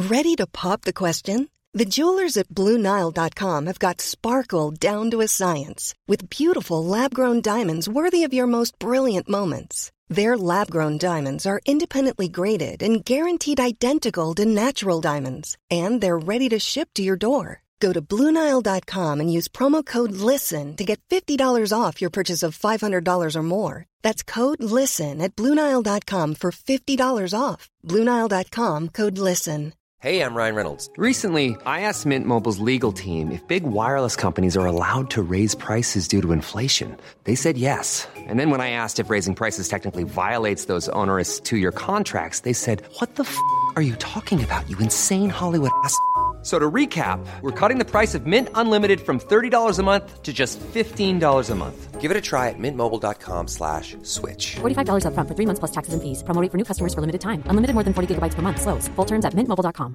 Ready to pop the question? The jewelers at BlueNile.com have got sparkle down to a science with beautiful lab-grown diamonds worthy of your most brilliant moments. Their lab-grown diamonds are independently graded and guaranteed identical to natural diamonds, and they're ready to ship to your door. Go to BlueNile.com and use promo code LISTEN to get $50 off your purchase of $500 or more. That's code LISTEN at BlueNile.com for $50 off. BlueNile.com, code LISTEN. Hey, I'm Ryan Reynolds. Recently, I asked Mint Mobile's legal team if big wireless companies are allowed to raise prices due to inflation. They said yes. And then when I asked if raising prices technically violates those onerous two-year contracts, they said, what the f*** are you talking about, you insane Hollywood ass f- So to recap, we're cutting the price of Mint Unlimited from $30 a month to just $15 a month. Give it a try at mintmobile.com/switch. $45 up front for 3 months plus taxes and fees. Promo rate for new customers for limited time. Unlimited more than 40 gigabytes per month. Slows full terms at mintmobile.com.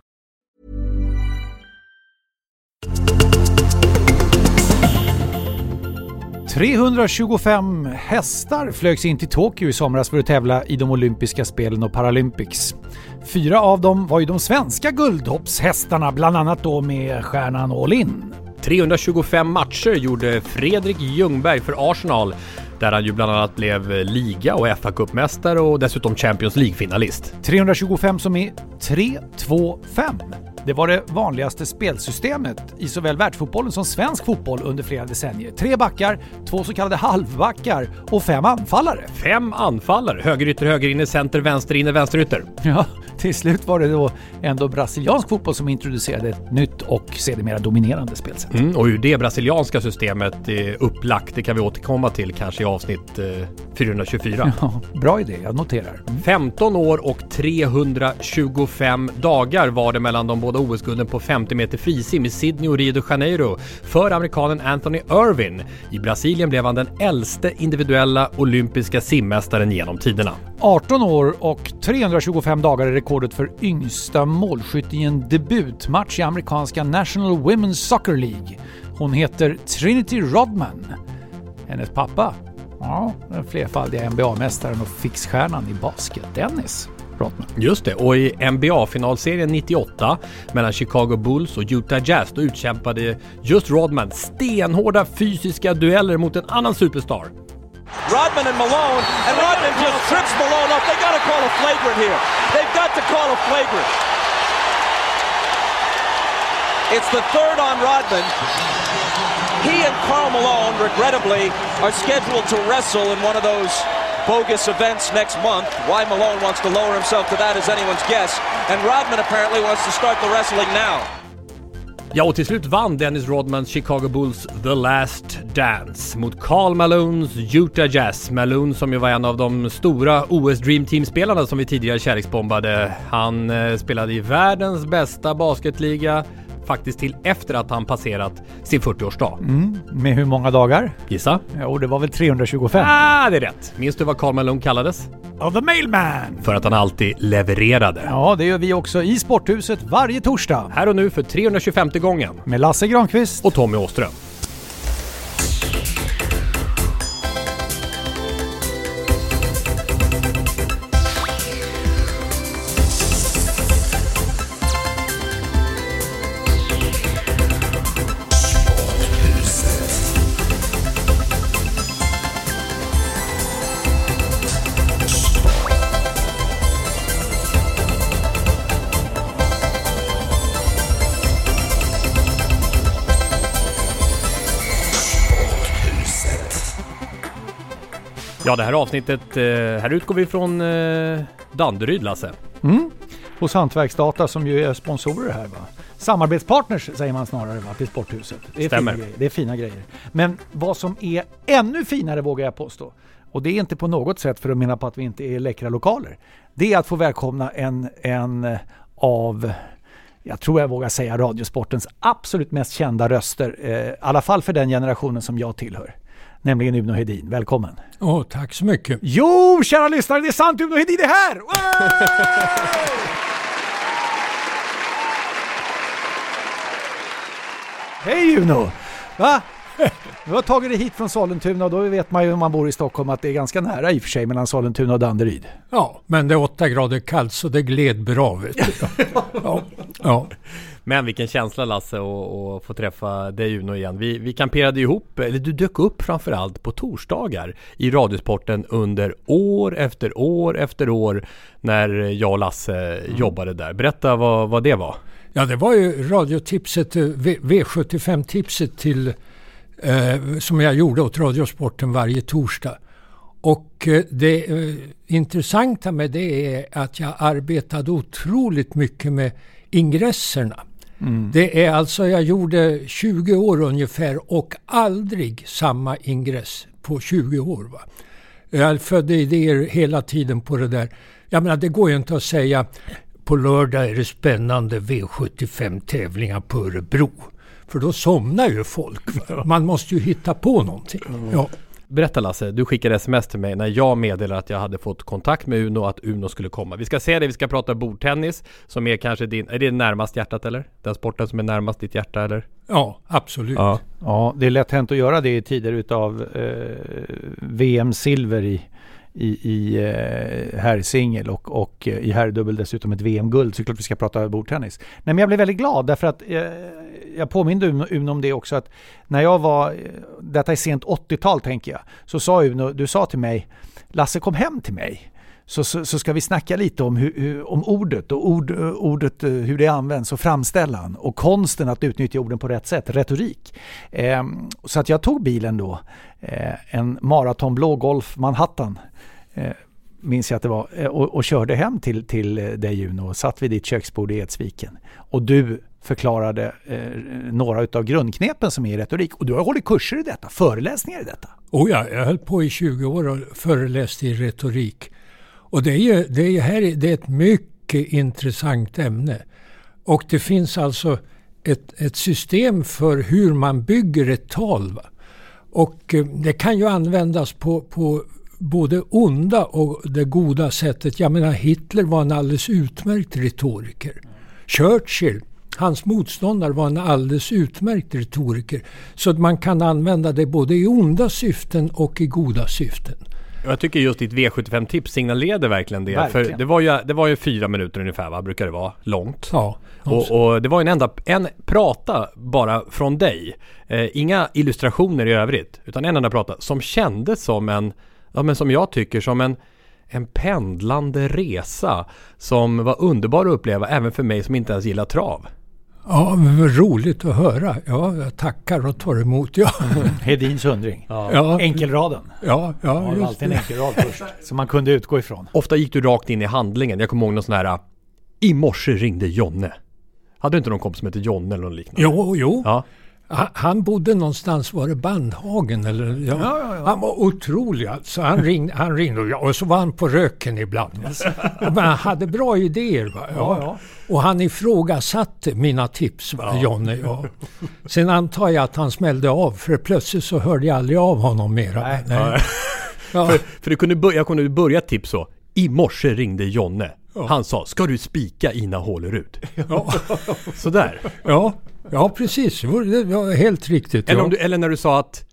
$325 hästar flögs in till Tokyo i somras för att tävla i de olympiska spelen och Paralympics. 4 av dem var ju de svenska guldhoppshästarna, bland annat då med stjärnan All In. 325 matcher gjorde Fredrik Ljungberg för Arsenal, där han ju bland annat blev liga- och FA-cupmästare och dessutom Champions League-finalist. 325 som är 3-2-5. Det var det vanligaste spelsystemet i såväl världsfotbollen som svensk fotboll under flera decennier. 3 backar, 2 så kallade halvbackar och 5 anfallare. 5 anfallare, högerytter, högerinne, center, vänsterinne, vänsterytter. Ja, till slut var det då ändå brasiliansk fotboll som introducerade ett nytt och sedermera dominerande spelsätt. Och hur det brasilianska systemet är upplagt, det kan vi återkomma till kanske i avsnitt 424. Ja, bra idé, jag noterar. 15 år och 325 dagar var det mellan de båda OS-gulden på 50 meter frisim i Sydney och Rio de Janeiro för amerikanen Anthony Irwin. I Brasilien blev han den äldste individuella olympiska simmästaren genom tiderna. 18 år och 325 dagar är rekordet för yngsta målskytt i en debutmatch i amerikanska National Women's Soccer League. Hon heter Trinity Rodman. Hennes pappa, ja, den flerfaldiga NBA-mästaren och fixstjärnan i basket, Dennis Rodman. Just det, och i NBA-finalserien 98 mellan Chicago Bulls och Utah Jazz då utkämpade just Rodman stenhårda fysiska dueller mot en annan superstar. Rodman and Malone, and Rodman just trips Malone up. They got to call a flagrant here. They've got to call a flagrant. It's the third on Rodman. He and Karl Malone, regrettably, are scheduled to wrestle in one of those bogus events next month. Why Malone wants to lower himself to that is anyone's guess. And Rodman apparently wants to start the wrestling now. Ja, och till slut vann Dennis Rodmans Chicago Bulls The Last Dance mot Karl Malones Utah Jazz. Malone som ju var en av de stora OS Dream Team-spelarna som vi tidigare kärleksbombade. Han spelade i världens bästa basketliga faktiskt till efter att han passerat sin 40-årsdag. Med hur många dagar? Gissa? Ja, det var väl 325. Det är rätt. Minns du vad Karl Malone kallades? The Mailman! För att han alltid levererade. Ja, det gör vi också i Sporthuset varje torsdag. Här och nu för 325 gången. Med Lasse Granqvist och Tommy Åström. Ja, det här avsnittet, här utgår vi från Danderyd, Lasse. Hos Hantverksdata som ju är sponsorer här, va? Samarbetspartners säger man snarare, va, till Sporthuset. Det är stämmer. Fina grejer. Det är fina grejer. Men vad som är ännu finare vågar jag påstå, och det är inte på något sätt för att mena på att vi inte är läckra lokaler, det är att få välkomna en av, jag tror jag vågar säga, radiosportens absolut mest kända röster, i alla fall för den generationen som jag tillhör. Nämligen Uno Hedin. Välkommen. Tack så mycket. Jo, kära lyssnare, det är sant, Uno Hedin är här! Hej Uno! Va? Du har tagit dig hit från Sollentuna och då vet man ju om man bor i Stockholm att det är ganska nära i och för sig mellan Sollentuna och Danderyd. Ja, men det är 8 grader kallt så det gled bra, vet du. Ja. Ja. Men vilken känsla, Lasse, att få träffa dig, Uno, igen. Vi kamperade ihop, eller du dök upp framförallt på torsdagar i Radiosporten under år efter år när jag och Lasse jobbade där. Berätta vad det var. Ja, det var ju radiotipset, V75-tipset till som jag gjorde åt Radiosporten varje torsdag. Och det intressanta med det är att jag arbetade otroligt mycket med ingresserna. Det är alltså, jag gjorde 20 år ungefär och aldrig samma ingress på 20 år. Va? Jag födde idéer hela tiden på det där. Jag menar, det går ju inte att säga på lördag är det spännande V75-tävlingar på Örebro. För då somnar ju folk. Va? Man måste ju hitta på någonting. Ja. Berätta, Lasse, du skickade sms till mig när jag meddelade att jag hade fått kontakt med Uno och att Uno skulle komma. Vi ska se det, vi ska prata bordtennis som är kanske är det närmast hjärtat, eller? Den sporten som är närmast ditt hjärta, eller? Ja, absolut. Ja, det är lätt hänt att göra det i tider utav VM-silver i herrsingel och i herrdubbel dessutom ett VM-guld. Så klart vi ska prata bordtennis. Nej, men jag blev väldigt glad därför att jag påminde Uno om det också, att när jag var, detta är sent 80-tal tänker jag, så sa Uno, du sa till mig, Lasse, kom hem till mig. Så ska vi snacka lite om ordet och ordet hur det används och framställan och konsten att utnyttja orden på rätt sätt, retorik. Så att jag tog bilen då, en maratonblå Golf Manhattan, minns jag att det var, och körde hem till dig, Uno, och satt vid ditt köksbord i Edsviken. Och du förklarade några utav grundknepen som är i retorik. Och du har hållit kurser i detta, föreläsningar i detta. Ja, jag höll på i 20 år och föreläste i retorik. Och det är ett mycket intressant ämne. Och det finns alltså ett system för hur man bygger ett tal. Va? Och det kan ju användas på både onda och det goda sättet. Jag menar, Hitler var en alldeles utmärkt retoriker. Churchill, hans motståndare, var en alldeles utmärkt retoriker. Så att man kan använda det både i onda syften och i goda syften. Jag tycker just ditt V75-tips signalerade verkligen det. Verkligen. För det var ju 4 minuter ungefär, vad brukar det vara? Långt. Ja. Och det var en prata bara från dig. Inga illustrationer i övrigt, utan en enda prata som kändes som som jag tycker som en pendlande resa som var underbar att uppleva även för mig som inte ens gillar trav. Ja, men vad roligt att höra. Ja, jag tackar och tar emot. Ja. Hedins undring. Ja. Enkelraden. Ja, det var alltid en enkelrad först som man kunde utgå ifrån. Ofta gick du rakt in i handlingen. Jag kommer ihåg någon sån här, i morse ringde Jonne. Hade du inte någon kompis som heter Jonne eller något liknande? Jo. Ja. Han bodde någonstans, var det Bandhagen eller? Ja. Han var otrolig alltså. Han ringde och så var han på röken ibland. Men han hade bra idéer. Va? Ja. Och han ifrågasatte mina tips, va? Jonne. Ja. Sen antar jag att han smällde av, för plötsligt så hörde jag aldrig av honom mera. Nej. Ja. För jag kunde börja tips så. I morse ringde Jonne. Ja. Han sa, ska du spika Ina Hålerud? Ja. Sådär. Ja, precis. Det var helt riktigt. Eller när du sa att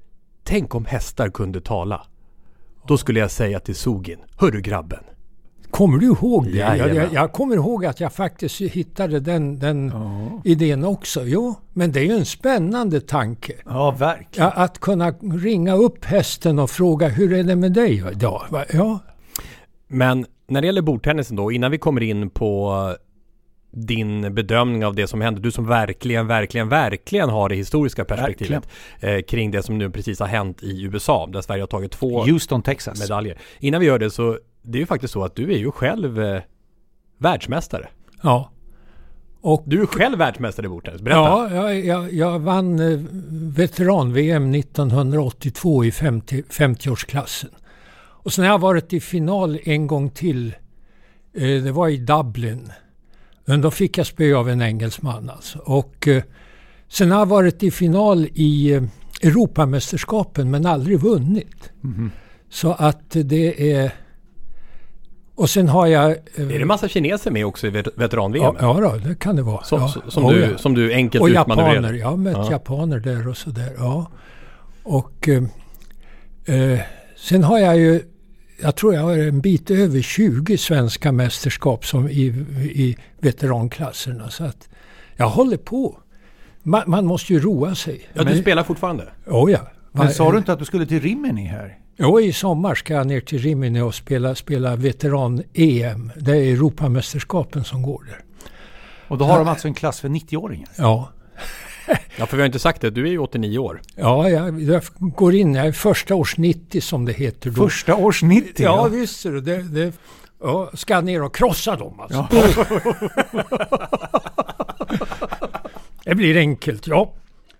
tänk om hästar kunde tala. Då skulle jag säga till Sogin, hörru grabben. Kommer du ihåg det? Jag kommer ihåg att jag faktiskt hittade den idén också. Jo, men det är ju en spännande tanke. Ja, verkligen. Att kunna ringa upp hästen och fråga, hur är det med dig idag? Ja. Men när det gäller bordtennisen då, innan vi kommer in på din bedömning av det som händer, du som verkligen har det historiska perspektivet kring det som nu precis har hänt i USA, där Sverige har tagit 2 Houston, Texas medaljer. Innan vi gör det, så det är ju faktiskt så att du är ju själv världsmästare. Ja. Och du är själv världsmästare i bordtennis. Berätta. Ja, jag vann veteran-VM 1982 i 50-årsklassen. Och sen har jag varit i final en gång till. Det var i Dublin. Men då fick jag spö av en engelsman alltså. Och sen har jag varit i final i Europamästerskapen men aldrig vunnit. Mm-hmm. Så att det är... Och sen har jag... Är det en massa kineser med också i veteran-VM? Ja då, det kan det vara. Som du enkelt och utmanövrerar. Japaner, jag har mött japaner där och sådär. Ja. Och sen har jag ju jag tror jag har en bit över 20 svenska mästerskap som i veteranklasserna. Så att jag håller på. Man måste ju roa sig. Ja, du spelar fortfarande? Oh ja. Men sa du inte att du skulle till Rimini här? Jo, i sommar ska jag ner till Rimini och spela veteran-EM. Det är Europamästerskapen som går där. Och då har de alltså en klass för 90-åringar? Ja. Ja, för vi har inte sagt det. Du är ju 89 år. Ja, jag går in. Jag är första års 90 som det heter då. Första års 90? Ja, visst. Det ska ner och krossa dem alltså. Ja. Det blir enkelt, ja.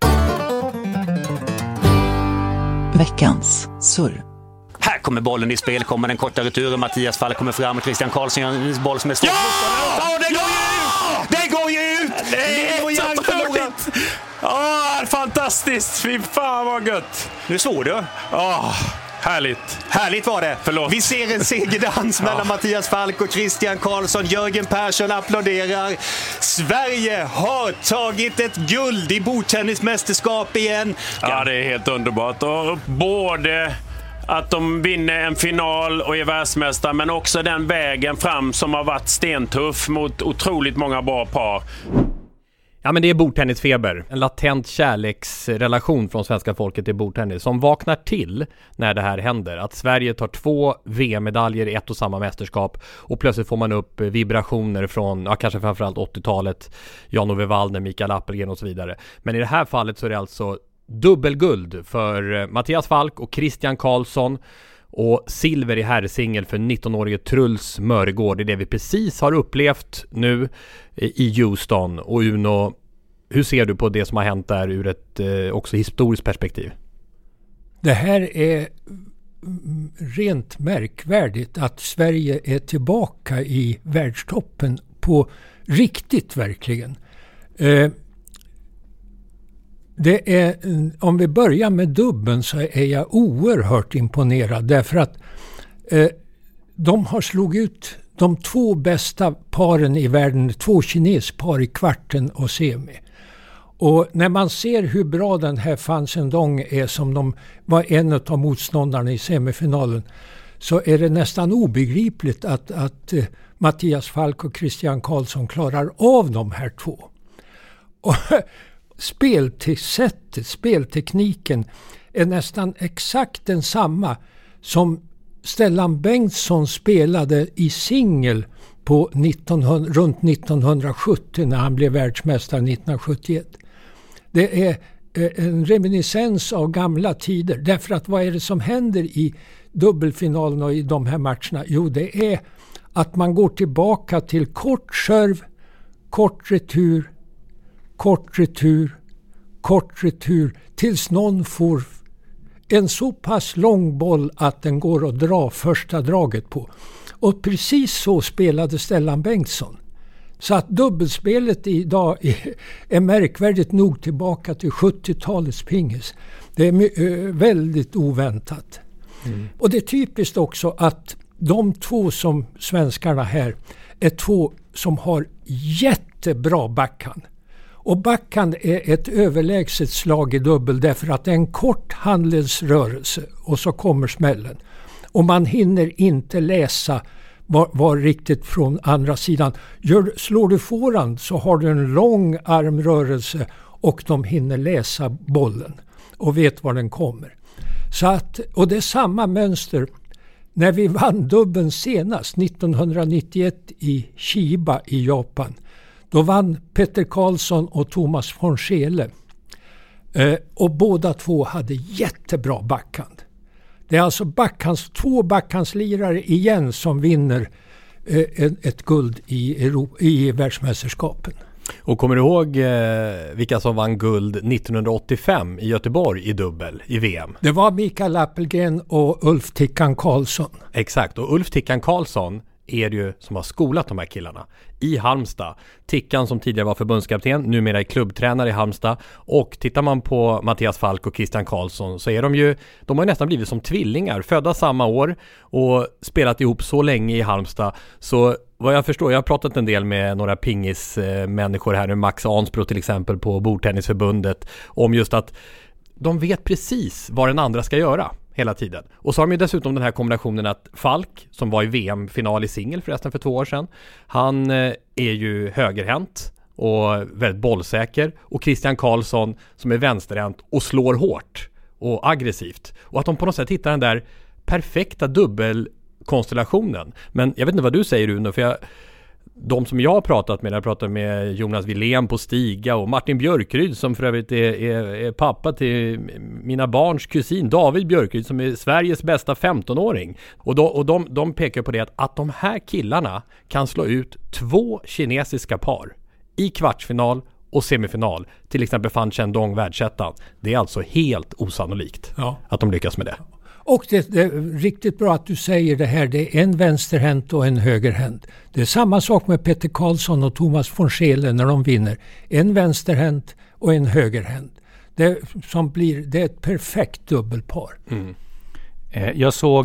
Veckans surr. Här kommer bollen i spel, kommer den korta returen. Mattias Falk kommer fram och Christian Karlsson gör en boll som är stor. Ja, det går ju ut! Det går ju ut! Det är otroligt! Ja, fantastiskt! Fy fan vad gött! Nu svor du. Härligt. Härligt var det. Förlåt. Vi ser en segerdans mellan Mattias Falk och Christian Karlsson. Jörgen Persson applåderar. Sverige har tagit ett guld i bordtennismästerskap igen. Ja, det är helt underbart. Och både att de vinner en final och är världsmästare, men också den vägen fram som har varit stentuff mot otroligt många bra par. Ja, men det är bordtennisfeber. En latent kärleksrelation från svenska folket till bordtennis som vaknar till när det här händer. Att Sverige tar 2 VM-medaljer i ett och samma mästerskap och plötsligt får man upp vibrationer från, kanske framförallt 80-talet, Jan-Ove Waldner, Mikael Appelgren och så vidare. Men i det här fallet så är det alltså dubbelguld för Mattias Falk och Christian Karlsson och silver i herrsingel för 19-årige Truls Mörgård. Det är det vi precis har upplevt nu i Houston. Och Uno, hur ser du på det som har hänt där ur ett också historiskt perspektiv? Det här är rent märkvärdigt att Sverige är tillbaka i världstoppen på riktigt verkligen. Det är, om vi börjar med dubben så är jag oerhört imponerad därför att de har slagit ut de 2 bästa paren i världen, 2 kinespar i kvarten och semi. Och när man ser hur bra den här Fan Zhendong är, som de var en av motståndarna i semifinalen, så är det nästan obegripligt att Mattias Falk och Christian Karlsson klarar av de här 2. Och speltekniken är nästan exakt densamma som Stellan Bengtsson spelade i singel på runt 1970 när han blev världsmästare 1971. Det är en reminiscens av gamla tider. Därför att vad är det som händer i dubbelfinalen och i de här matcherna? Jo, det är att man går tillbaka till kort serv, kort retur, kort retur, kort retur tills någon får en så pass lång boll att den går att dra första draget på. Och precis så spelade Stellan Bengtsson. Så att dubbelspelet idag är märkvärdigt nog tillbaka till 70-talets pingis. Det är väldigt oväntat. Mm. Och det är typiskt också att de 2 som svenskarna här är 2 som har jättebra backhand. Och backhand är ett överlägset slag i dubbel därför att det är en kort handledsrörelse och så kommer smällen. Och man hinner inte läsa var riktigt från andra sidan. Slår du forehand så har du en lång armrörelse och de hinner läsa bollen och vet var den kommer. Så att, och det är samma mönster när vi vann dubbeln senast 1991 i Chiba i Japan. Då vann Petter Karlsson och Thomas von Scheele. Och båda 2 hade jättebra backhand. Det är alltså 2 backhandslirare igen som vinner ett guld i världsmästerskapen. Och kommer du ihåg vilka som vann guld 1985 i Göteborg i dubbel i VM? Det var Mikael Appelgren och Ulf Tickan Karlsson. Exakt, och Ulf Tickan Karlsson är det ju som har skolat de här killarna i Halmstad. Tickan som tidigare var förbundskapten, numera är klubbtränare i Halmstad. Och tittar man på Mattias Falk och Christian Karlsson så är de har nästan blivit som tvillingar, födda samma år och spelat ihop så länge i Halmstad. Så vad jag förstår, jag har pratat en del med några pingismänniskor här nu, Max Ansbro till exempel på Bordtennisförbundet, om just att de vet precis vad den andra ska göra. hela tiden. Och så har de ju dessutom den här kombinationen att Falk, som var i VM-final i singel förresten för 2 år sedan, han är ju högerhänt och väldigt bollsäker, och Christian Karlsson som är vänsterhänt och slår hårt och aggressivt. Och att de på något sätt hittar den där perfekta dubbelkonstellationen. Men jag vet inte vad du säger, Rune, för de som jag har pratat med, jag pratar med Jonas Wilén på Stiga och Martin Björkryd som för övrigt är pappa till mina barns kusin David Björkryd som är Sveriges bästa 15-åring. Och de pekar på det att de här killarna kan slå ut 2 kinesiska par i kvartsfinal och semifinal. Till exempel Fan Chendong, världsettan. Det är alltså helt osannolikt att de lyckas med det. Och det är riktigt bra att du säger det här. Det är en vänsterhänt och en högerhänt. Det är samma sak med Peter Karlsson och Thomas von Scheele när de vinner. En vänsterhänt och en högerhänt. Det är ett perfekt dubbelpar. Mm. Jag såg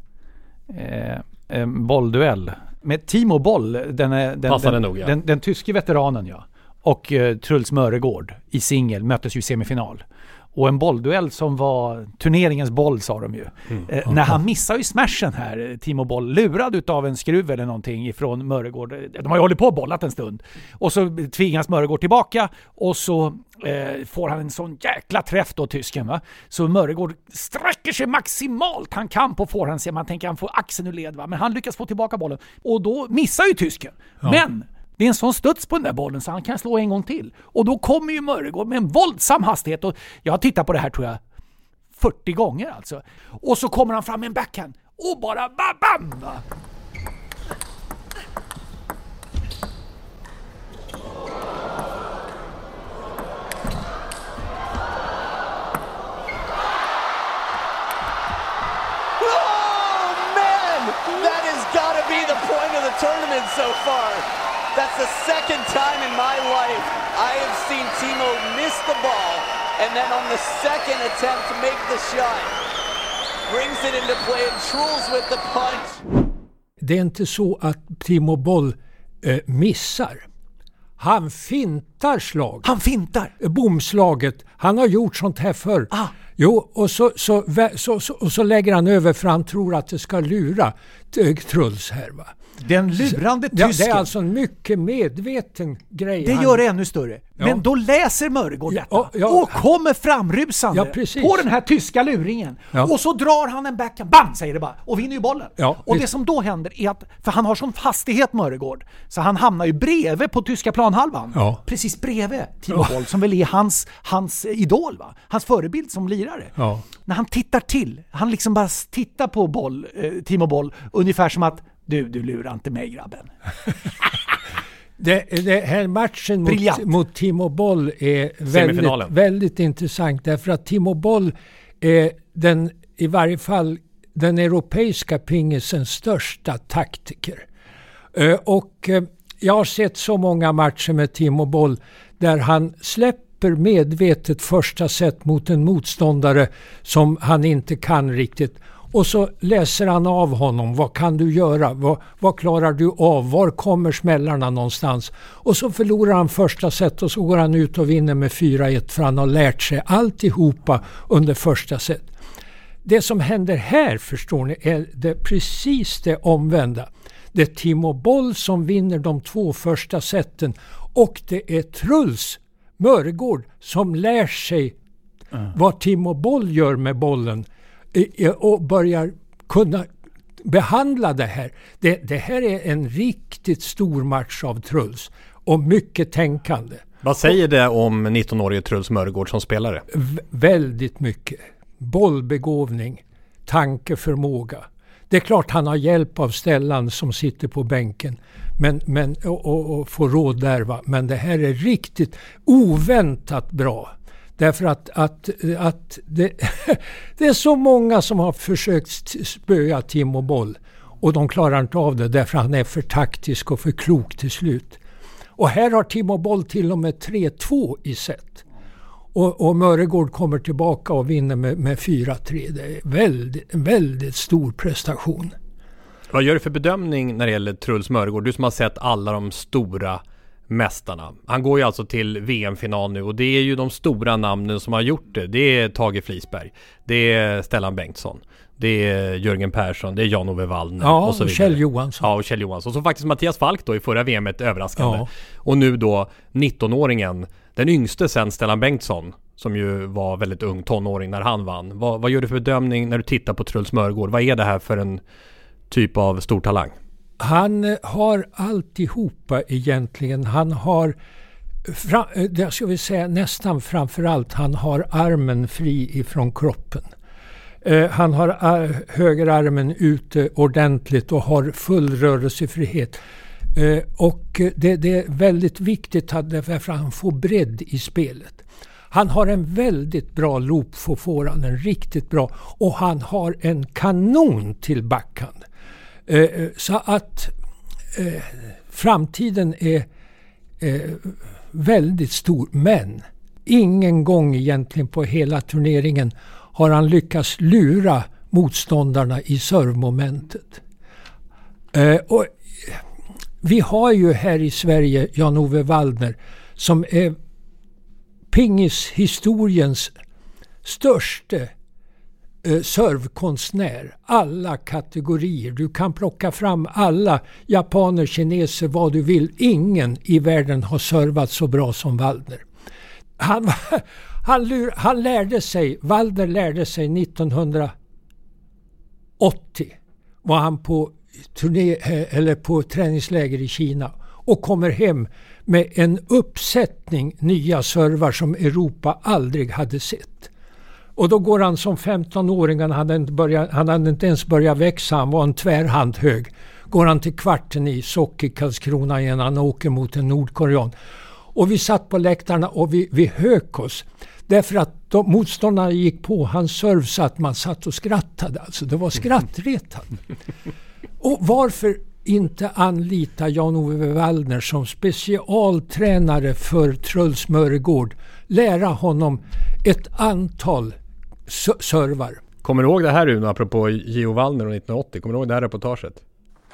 en bollduell med Timo Boll. Den tyske veteranen, och Truls Mörregård i singel möttes ju i semifinal. Och en bollduell som var turneringens boll, sa de ju. När han missar ju smashen här, Timo Boll, lurad utav en skruv eller någonting ifrån Mörregård. De har ju hållit på och bollat en stund. Och så tvingas Mörregård tillbaka och så får han en sån jäkla träff då, tysken, va? Så Mörregård sträcker sig maximalt han kan på forehand. Man tänker han får axeln ur led, va? Men han lyckas få tillbaka bollen. Och då missar ju tysken. Ja. Men det är en sån studs på den där bollen så han kan slå en gång till. Och då kommer ju Mörregård med en våldsam hastighet. Och jag har tittat på det här tror jag 40 gånger alltså. Och så kommer han fram med en backhand. Och bara bam! Va? Oh man! That has got to be the point of the tournament so far. That's the second time in my life I have seen Timo miss the ball and then on the second attempt to make the shot brings it into play and Truls with the punch. Det är inte så att Timo Boll missar. Han fintar slag. Han fintar? Bomslaget. Han har gjort sånt här förr. Jo, och så lägger han över för han tror att det ska lura Truls här, va? Den lurande tysken. Det är alltså en mycket medveten grej. Det gör det ännu större. Ja. Men då läser Mörregård detta och kommer framrusande på den här tyska luringen. Ja. Och så drar han en backhand, bam, säger det bara, och vinner ju bollen. Ja, och det som då händer är att, för han har sån hastighet Mörregård, så han hamnar ju bredvid på tyska planhalvan. Ja. Precis bredvid Timo Boll, som väl är hans idol, va? Hans förebild som lirare. Ja. När han tittar till, han liksom bara tittar på Timo Boll, ungefär som att du lurar inte mig, grabben. Det här matchen mot Timo Boll är väldigt intressant, därför att Timo Boll är i varje fall den europeiska pingisens största taktiker. Och jag har sett så många matcher med Timo Boll där han släpper medvetet första set mot en motståndare som han inte kan riktigt. Och så läser han av honom. Vad kan du göra? Vad klarar du av? Var kommer smällarna någonstans? Och så förlorar han första set och så går han ut och vinner med 4-1 för han har lärt sig alltihopa under första set. Det som händer här, förstår ni, är det precis det omvända. Det är Timo Boll som vinner de 2 första seten och det är Truls Mörregård som lär sig vad Timo Boll gör med bollen och börjar kunna behandla det här. Det här är en riktigt stor match av Truls och mycket tänkande. Vad säger det om 19-årige Truls Mörregård som spelare? Väldigt mycket. Bollbegåvning, tankeförmåga. Det är klart han har hjälp av Stellan som sitter på bänken och får råd där, va? Men det här är riktigt oväntat bra. Därför att det är så många som har försökt spöa Timo Boll och de klarar inte av det därför att han är för taktisk och för klok till slut. Och här har Timo Boll till och med 3-2 i set. Och Mörregård kommer tillbaka och vinner med 4-3. Det är en väldigt stor prestation. Vad gör du för bedömning när det gäller Truls Mörregård? Du som har sett alla de stora mästarna. Han går ju alltså till VM-final nu och det är ju de stora namnen som har gjort det. Det är Tage Flisberg, det är Stellan Bengtsson, det är Jörgen Persson, det är Jan-Ove Wallner och så vidare. Kjell Johansson. Ja, och Kjell Johansson. Och så faktiskt Mattias Falk då i förra VM:et överraskande. Ja. Och nu då 19-åringen, den yngste sen Stellan Bengtsson, som ju var väldigt ung tonåring när han vann. Vad gör du för bedömning när du tittar på Truls Mörgård? Vad är det här för en typ av stor talang? Han har alltihopa egentligen. Han har, jag ska vi säga nästan framförallt, han har armen fri ifrån kroppen. Han har högerarmen ute ordentligt och har full rörelsefrihet. Och det är väldigt viktigt därför han får bredd i spelet. Han har en väldigt bra loop för forehanden, riktigt bra. Och han har en kanon till backhand. Så att framtiden är väldigt stor. Men ingen gång egentligen på hela turneringen har han lyckats lura motståndarna i servmomentet. Och vi har ju här i Sverige Jan-Ove Wallner som är pingishistoriens största servkonstnär. Alla kategorier. Du kan plocka fram alla japaner, kineser, vad du vill. Ingen i världen har servat så bra som Wallner. Han lärde sig, Wallner lärde sig 1980. Var han på på träningsläger i Kina och kommer hem med en uppsättning nya servar som Europa aldrig hade sett. Och då går han som 15-åring, han hade inte ens börjat växa, han var en tvärhand hög. Går han till kvarten i Sochi, Karlskrona igen, han åker mot en nordkorean. Och vi satt på läktarna och vi hök oss. Därför att motståndarna gick på hans serv så att man satt och skrattade. Alltså det var skrattretande. Och varför inte anlita Jan-Ove Wallner som specialtränare för Truls Mörgård? Lära honom ett antal servar. Kommer du ihåg det här nu apropå Gio Wallner 1980? Kommer du ihåg det här reportaget?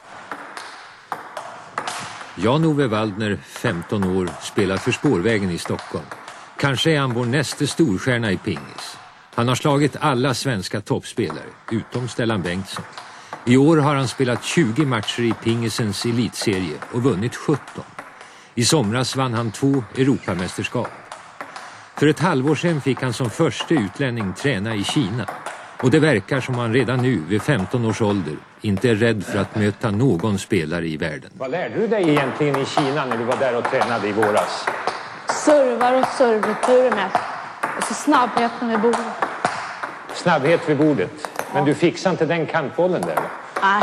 Jan-Ove Wallner, 15 år, spelar för Spårvägen i Stockholm. Kanske är han vår nästa storstjärna i pingis. Han har slagit alla svenska toppspelare, utom Stellan Bengtsson. I år har han spelat 20 matcher i pingisens elitserie och vunnit 17. I somras vann han 2 Europamästerskap. För ett halvår sedan fick han som första utlänning träna i Kina. Och det verkar som han redan nu, vid 15 års ålder, inte är rädd för att möta någon spelare i världen. Vad lärde du dig egentligen i Kina när du var där och tränade i våras? Servar och servreturer med. Och så snabbheten vid bordet. Snabbhet vid bordet. Men du fixar inte den kantbollen där? Nej.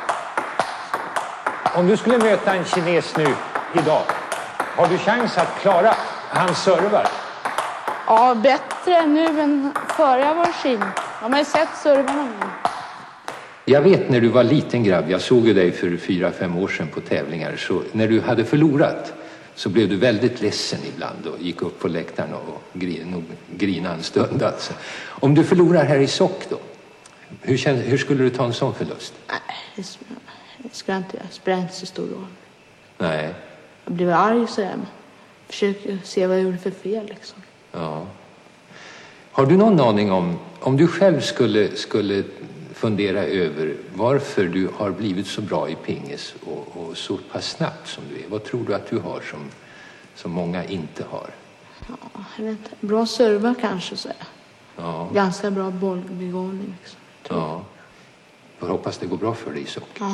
Om du skulle möta en kines nu idag, har du chans att klara hans servar? Ja, bättre nu än före jag var i Kina. De har ju sett servarna nu. Jag vet när du var liten grabb, jag såg ju dig för 4-5 år sedan på tävlingar, så när du hade förlorat så blev du väldigt ledsen ibland och gick upp på läktaren och grina en stund alltså. Om du förlorar här i Sock då, hur skulle du ta en sån förlust? Nej, det skulle jag inte göra. Det spelar inte så stor roll. Nej. Jag blir arg så jag försöker se vad jag gjorde för fel liksom. Ja. Har du någon aning om du själv skulle fundera över varför du har blivit så bra i pingis och så pass snabbt som du är? Vad tror du att du har som många inte har? Ja, jag vet inte. Bra servar kanske så. Ja. Ganska bra bollbegåvning liksom. Ja. Jag hoppas det går bra för dig i Sock. Ja.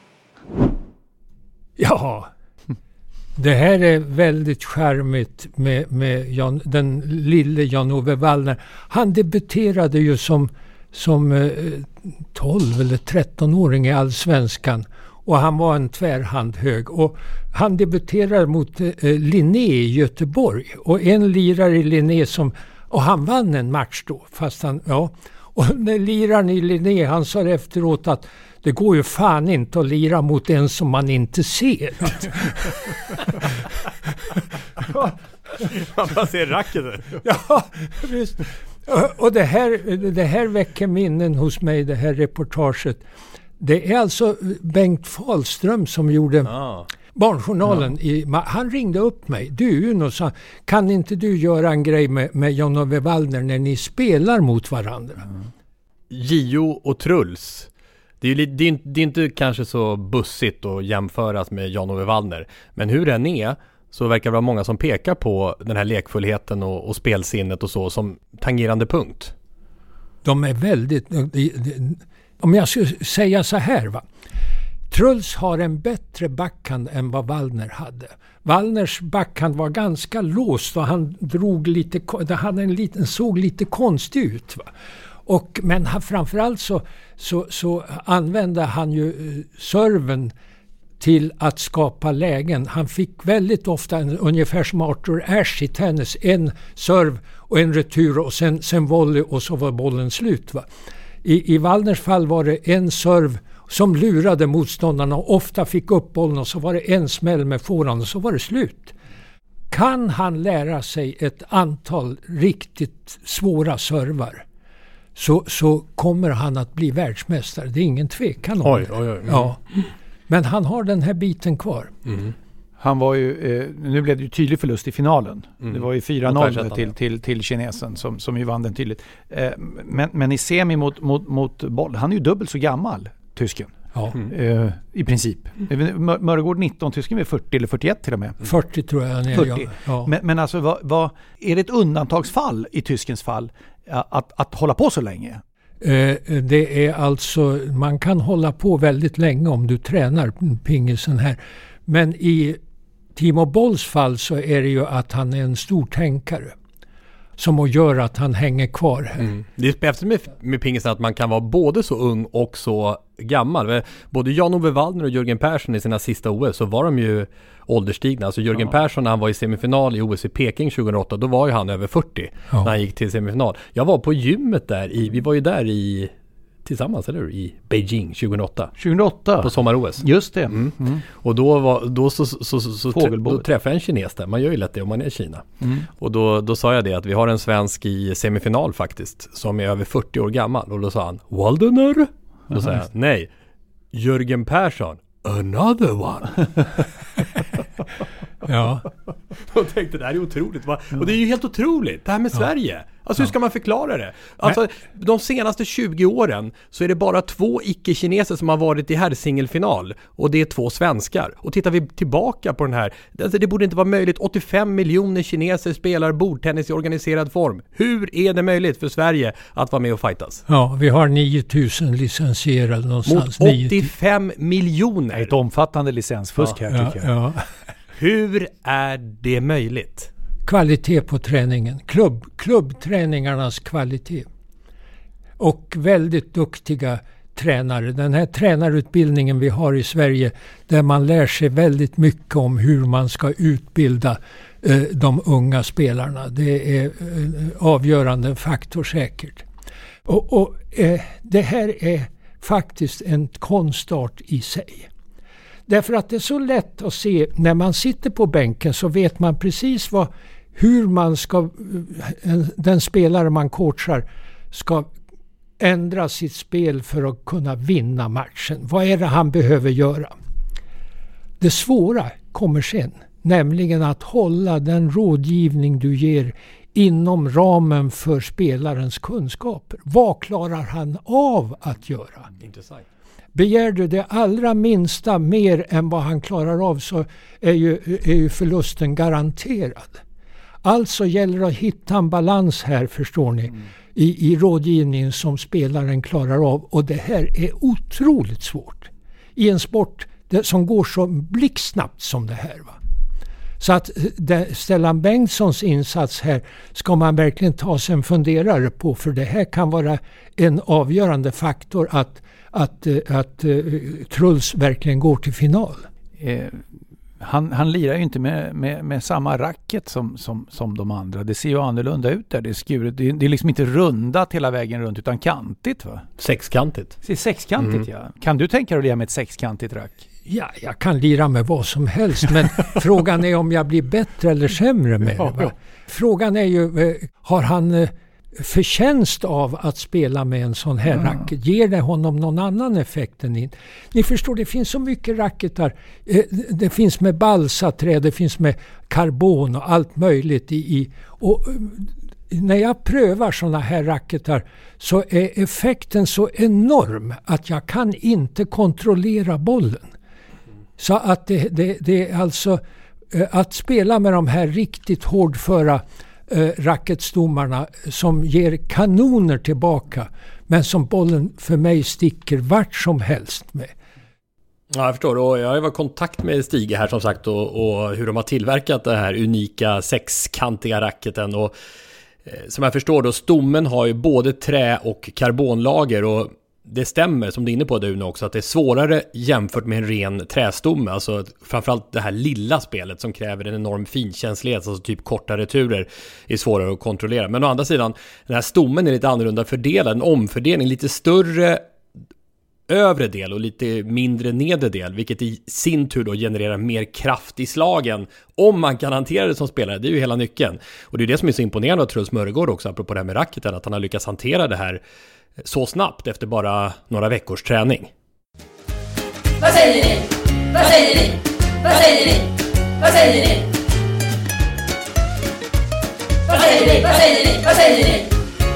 Ja. Det här är väldigt charmigt med den lille Jan-Ove Wallner. Han debuterade ju som 12 eller 13-åring i Allsvenskan. Och han var en tvärhand hög. Och han debuterade mot Linné i Göteborg. Och en lirare i Linné och han vann en match då. Och när liraren i Linné, han sa efteråt att det går ju fan inte att lira mot en som man inte ser. Man bara ser racket. Ja, visst. Och det här väcker minnen hos mig, det här reportaget. Det är alltså Bengt Fahlström som gjorde Barnjournalen, han ringde upp mig. Du Uno, sa, kan inte du göra en grej med Jan-Ove Waldner när ni spelar mot varandra? Gio och Truls. Det är inte kanske så bussigt att jämföras med Jan-Ove Waldner. Men hur den är, så verkar det vara många som pekar på den här lekfullheten och spelsinnet och så som tangerande punkt. De är väldigt... Om jag skulle säga så här, va. Truls har en bättre backhand än vad Waldner hade. Waldners backhand var ganska låst och han drog lite... Det hade såg lite konstig ut, va. Men framförallt så använde han ju serven till att skapa lägen. Han fick väldigt ofta ungefär som Arthur Ashe i tennis, en serv och en retur och sen volley och så var bollen slut. Va? I Waldners fall var det en serv som lurade motståndarna och ofta fick upp bollen och så var det en smäll med forehand och så var det slut. Kan han lära sig ett antal riktigt svåra servar så kommer han att bli världsmästare. Det är ingen tvekan om det. Oj. Ja. Men han har den här biten kvar. Mm. Han var ju, nu blev det ju tydlig förlust i finalen. Det var ju 4-0 till kinesen som ju vann den tydligt. Men i semi mot boll, han är ju dubbelt så gammal, tysken. Ja. I princip. Mörgård 19, tysken är 40 eller 41 till och med. 40 tror jag han är. 40. Ja. Men alltså, är det ett undantagsfall i tyskens fall att hålla på så länge? Det är alltså, man kan hålla på väldigt länge om du tränar pingisen här. Men i Timo Bolls fall så är det ju att han är en stor tänkare som gör att han hänger kvar här. Mm. Det är spännande med pingisen att man kan vara både så ung och så gammal. Både Jan-Ove Waldner och Jörgen Persson i sina sista OS så var de ju ålderstigna. Alltså Jörgen Persson när han var i semifinal i OS i Peking 2008, då var ju han över 40 när han gick till semifinal. Jag var på gymmet där, vi var ju där tillsammans, eller hur? I Beijing 2008. På sommar-OS. Just det. Och då träffade jag en kines där. Man gör ju lätt det om man är i Kina. Och då sa jag det att vi har en svensk i semifinal faktiskt som är över 40 år gammal. Och då sa han, Waldner? Då sa jag, nej, Jörgen Persson, another one. Ja. Och tänkte, det här är otroligt. Och det är ju helt otroligt, det här med Sverige. Alltså hur ska man förklara det? Alltså de senaste 20 åren så är det bara 2 icke-kineser som har varit i herrsingelfinal. Och det är 2 svenskar. Och tittar vi tillbaka på den här, alltså det borde inte vara möjligt. 85 miljoner kineser spelar bordtennis i organiserad form. Hur är det möjligt för Sverige att vara med och fightas? Ja, vi har 9000 licensierade någonstans. Mot 85 miljoner. Ett omfattande licensfusk här tycker jag. Ja. Hur är det möjligt? Kvalitet på träningen. Klubbträningarnas kvalitet. Och väldigt duktiga tränare. Den här tränarutbildningen vi har i Sverige där man lär sig väldigt mycket om hur man ska utbilda de unga spelarna. Det är avgörande faktor säkert. Och det här är faktiskt en konstart i sig. Därför att det är så lätt att se, när man sitter på bänken så vet man precis hur man ska, den spelare man coachar ska ändra sitt spel för att kunna vinna matchen. Vad är det han behöver göra? Det svåra kommer sen, nämligen att hålla den rådgivning du ger inom ramen för spelarens kunskaper. Vad klarar han av att göra? Intressant. Begär du det allra minsta mer än vad han klarar av så är ju förlusten garanterad. Alltså gäller det att hitta en balans här, förstår ni, i rådgivningen som spelaren klarar av. Och det här är otroligt svårt i en sport som går så blixtsnabbt som det här. Va? Så att Stellan Bengtssons insats här ska man verkligen ta sig en funderare på, för det här kan vara en avgörande faktor att Truls verkligen går till final. Han lirar ju inte med samma racket som de andra. Det ser ju annorlunda ut där. Det är skuret. Det är liksom inte rundat hela vägen runt utan kantigt, va? Sexkantigt. Det är sexkantigt, ja. Kan du tänka dig att lira med ett sexkantigt rack? Ja, jag kan lira med vad som helst, men frågan är om jag blir bättre eller sämre med det. Va? Frågan är ju, har han förtjänst av att spela med en sån här racket? Ger det honom någon annan effekt än in? Ni förstår, det finns så mycket racketar. Det finns med balsaträ, det finns med karbon och allt möjligt och när jag prövar såna här racketar så är effekten så enorm att jag kan inte kontrollera bollen. Så att det är alltså att spela med de här riktigt hårdföra racketstommarna som ger kanoner tillbaka, men som bollen för mig sticker vart som helst med. Ja, jag förstår. Och jag har varit i kontakt med Stige här som sagt och hur de har tillverkat det här unika sexkantiga racketen. Och som jag förstår då, stommen har ju både trä och karbonlager, och det stämmer som du är inne på Dune också, att det är svårare jämfört med en ren trästomme. Alltså framförallt det här lilla spelet som kräver en enorm finkänslighet, alltså typ korta returer, är svårare att kontrollera. Men å andra sidan, den här stommen är lite annorlunda fördelad, en omfördelning, lite större övre del och lite mindre nedre del, vilket i sin tur då genererar mer kraft i slagen om man kan hantera det som spelare. Det är ju hela nyckeln. Och det är det som är så imponerande av Truls Mörgård också, apropå det här med racketen, att han har lyckats hantera det här så snabbt efter bara några veckors träning. Vad säger ni? Vad säger ni? Vad säger ni? Vad säger ni? Vad säger ni? Vad säger ni? Vad säger ni?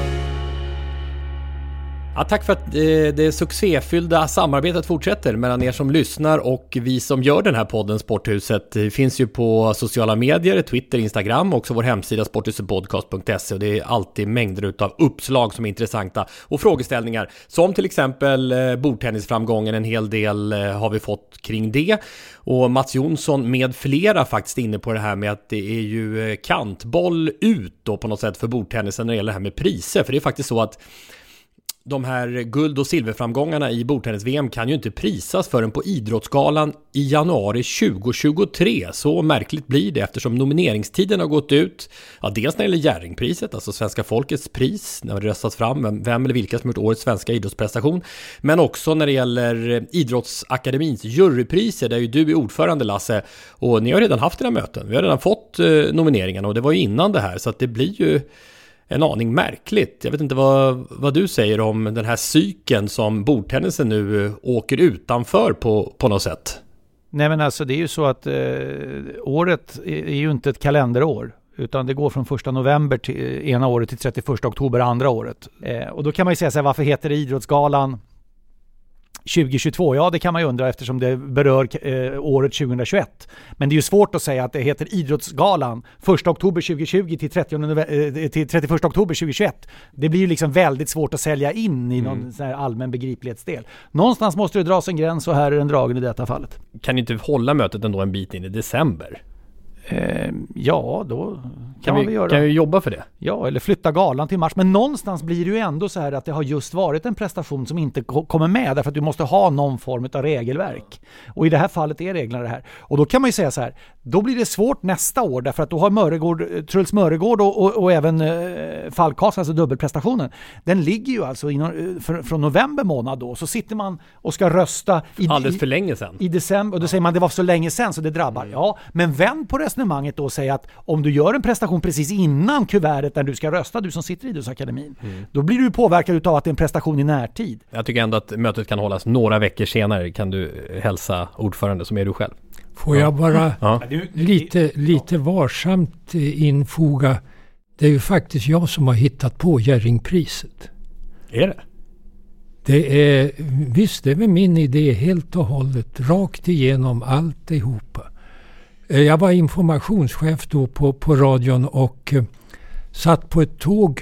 Ja, tack för att det succéfyllda samarbetet fortsätter mellan er som lyssnar och vi som gör den här podden Sporthuset. Det finns ju på sociala medier, Twitter, Instagram, också vår hemsida sporthusetpodcast.se, och det är alltid mängder av uppslag som är intressanta och frågeställningar, som till exempel bordtennisframgången. En hel del har vi fått kring det, och Mats Jonsson med flera faktiskt inne på det här med att det är ju kantboll ut då på något sätt för bordtennisen när det gäller det här med priser. För det är faktiskt så att de här guld- och silverframgångarna i bordtennis-VM kan ju inte prisas förrän på Idrottsgalan i januari 2023. Så märkligt blir det eftersom nomineringstiden har gått ut. Ja, dels när det gäller Jerringpriset, alltså svenska folkets pris, när det röstas fram vem eller vilka som gjort årets svenska idrottsprestation. Men också när det gäller Idrottsakademins jurypriser, där ju du är ordförande, Lasse. Och ni har redan haft era möten. Vi har redan fått nomineringarna, och det var ju innan det här. Så att det blir ju en aning märkligt. Jag vet inte vad du säger om den här cykeln som bordtennisen nu åker utanför på något sätt. Nej, men alltså det är ju så att året är ju inte ett kalenderår, utan det går från 1 november till ena året till 31 oktober andra året. Och då kan man ju säga så här, varför heter det Idrottsgalan 2022? Ja, det kan man ju undra eftersom det berör året 2021. Men det är ju svårt att säga att det heter Idrottsgalan 1 oktober 2020 till 31 oktober 2021. Det blir ju liksom väldigt svårt att sälja in i någon sån här allmän begriplighetsdel. Någonstans måste det dras en gräns, och här är den dragen i detta fallet. Kan ni inte hålla mötet ändå en bit in i december? Ja, då kan vi göra. Kan vi jobba för det? Ja, eller flytta galan till mars. Men någonstans blir det ju ändå så här att det har just varit en prestation som inte kommer med, därför att du måste ha någon form av regelverk. Och i det här fallet är reglerna det här. Och då kan man ju säga så här, då blir det svårt nästa år, därför att då har Truls Mörgård och även Falkås, alltså dubbelprestationen, den ligger ju alltså från november månad då. Så sitter man och ska rösta alldeles för länge sedan. I december, och då säger man det var så länge sedan så det drabbar. Ja, men vänd på resonemanget då och säga att om du gör en prestation precis innan kuvertet när du ska rösta, du som sitter i Idrottsakademin, då blir du påverkad av att det är en prestation i närtid. Jag tycker ändå att mötet kan hållas några veckor senare. Kan du hälsa ordförande som är du själv? Får jag bara lite varsamt infoga, det är ju faktiskt jag som har hittat på Jerringpriset. Är det? Det är, visst, det är väl min idé helt och hållet, rakt igenom alltihopa. Jag var informationschef då på radion och satt på ett tåg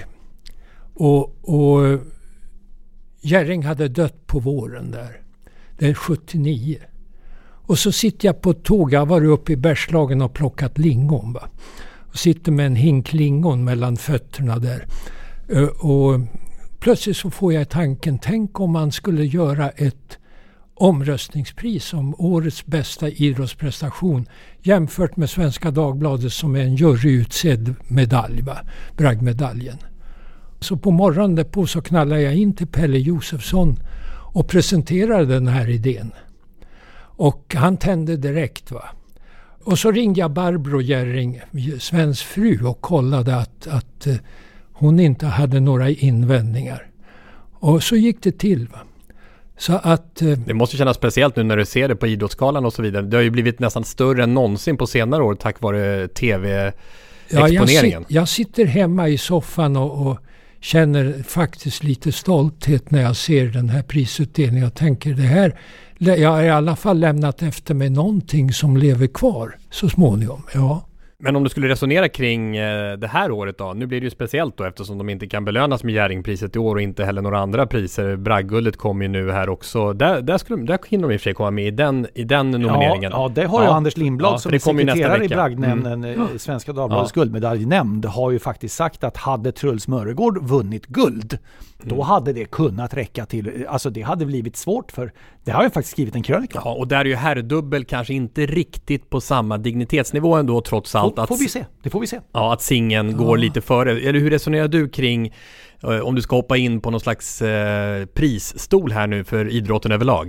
och Jerring hade dött på våren där. Det är 79. Och så sitter jag på ett tåg, jag var uppe i Bergslagen och plockat lingon, va. Och sitter med en hink lingon mellan fötterna där. Och plötsligt så får jag tanken, tänk om man skulle göra ett omröstningspris om årets bästa idrottsprestation jämfört med Svenska Dagbladet som är en juryutsedd medalj, va? Bragdmedaljen. Så på morgonen därpå så knallade jag in till Pelle Josefsson och presenterade den här idén. Och han tände direkt, va. Och så ringde jag Barbro Jerring, Svens fru, och kollade att hon inte hade några invändningar. Och så gick det till. Va? Så att, det måste kännas speciellt nu när du ser det på Idrottsgalan och så vidare. Det har ju blivit nästan större än någonsin på senare år tack vare tv-exponeringen. Jag sitter hemma i soffan och känner faktiskt lite stolthet när jag ser den här prisutdelningen och tänker det här, jag har i alla fall lämnat efter mig någonting som lever kvar så småningom. Ja. Men om du skulle resonera kring det här året då, nu blir det ju speciellt då eftersom de inte kan belönas med Jerringpriset i år och inte heller några andra priser. Bragdguldet kommer ju nu här också. Där hinner de i och för sig komma med i den nomineringen. Ja, det har ju Anders Lindblad som sekreterare i Bragdnämnden, Svenska Dagbladets guldmedaljnämnd, har ju faktiskt sagt att hade Truls Mörgård vunnit guld, då hade det kunnat räcka till, alltså det hade blivit svårt för, det har jag faktiskt skrivit en krönika. Ja, och där är ju herrdubbel kanske inte riktigt på samma dignitetsnivå ändå trots allt. Det får vi se. Ja, att singeln går lite före. Eller hur resonerar du kring om du ska hoppa in på någon slags prisstol här nu för idrotten överlag?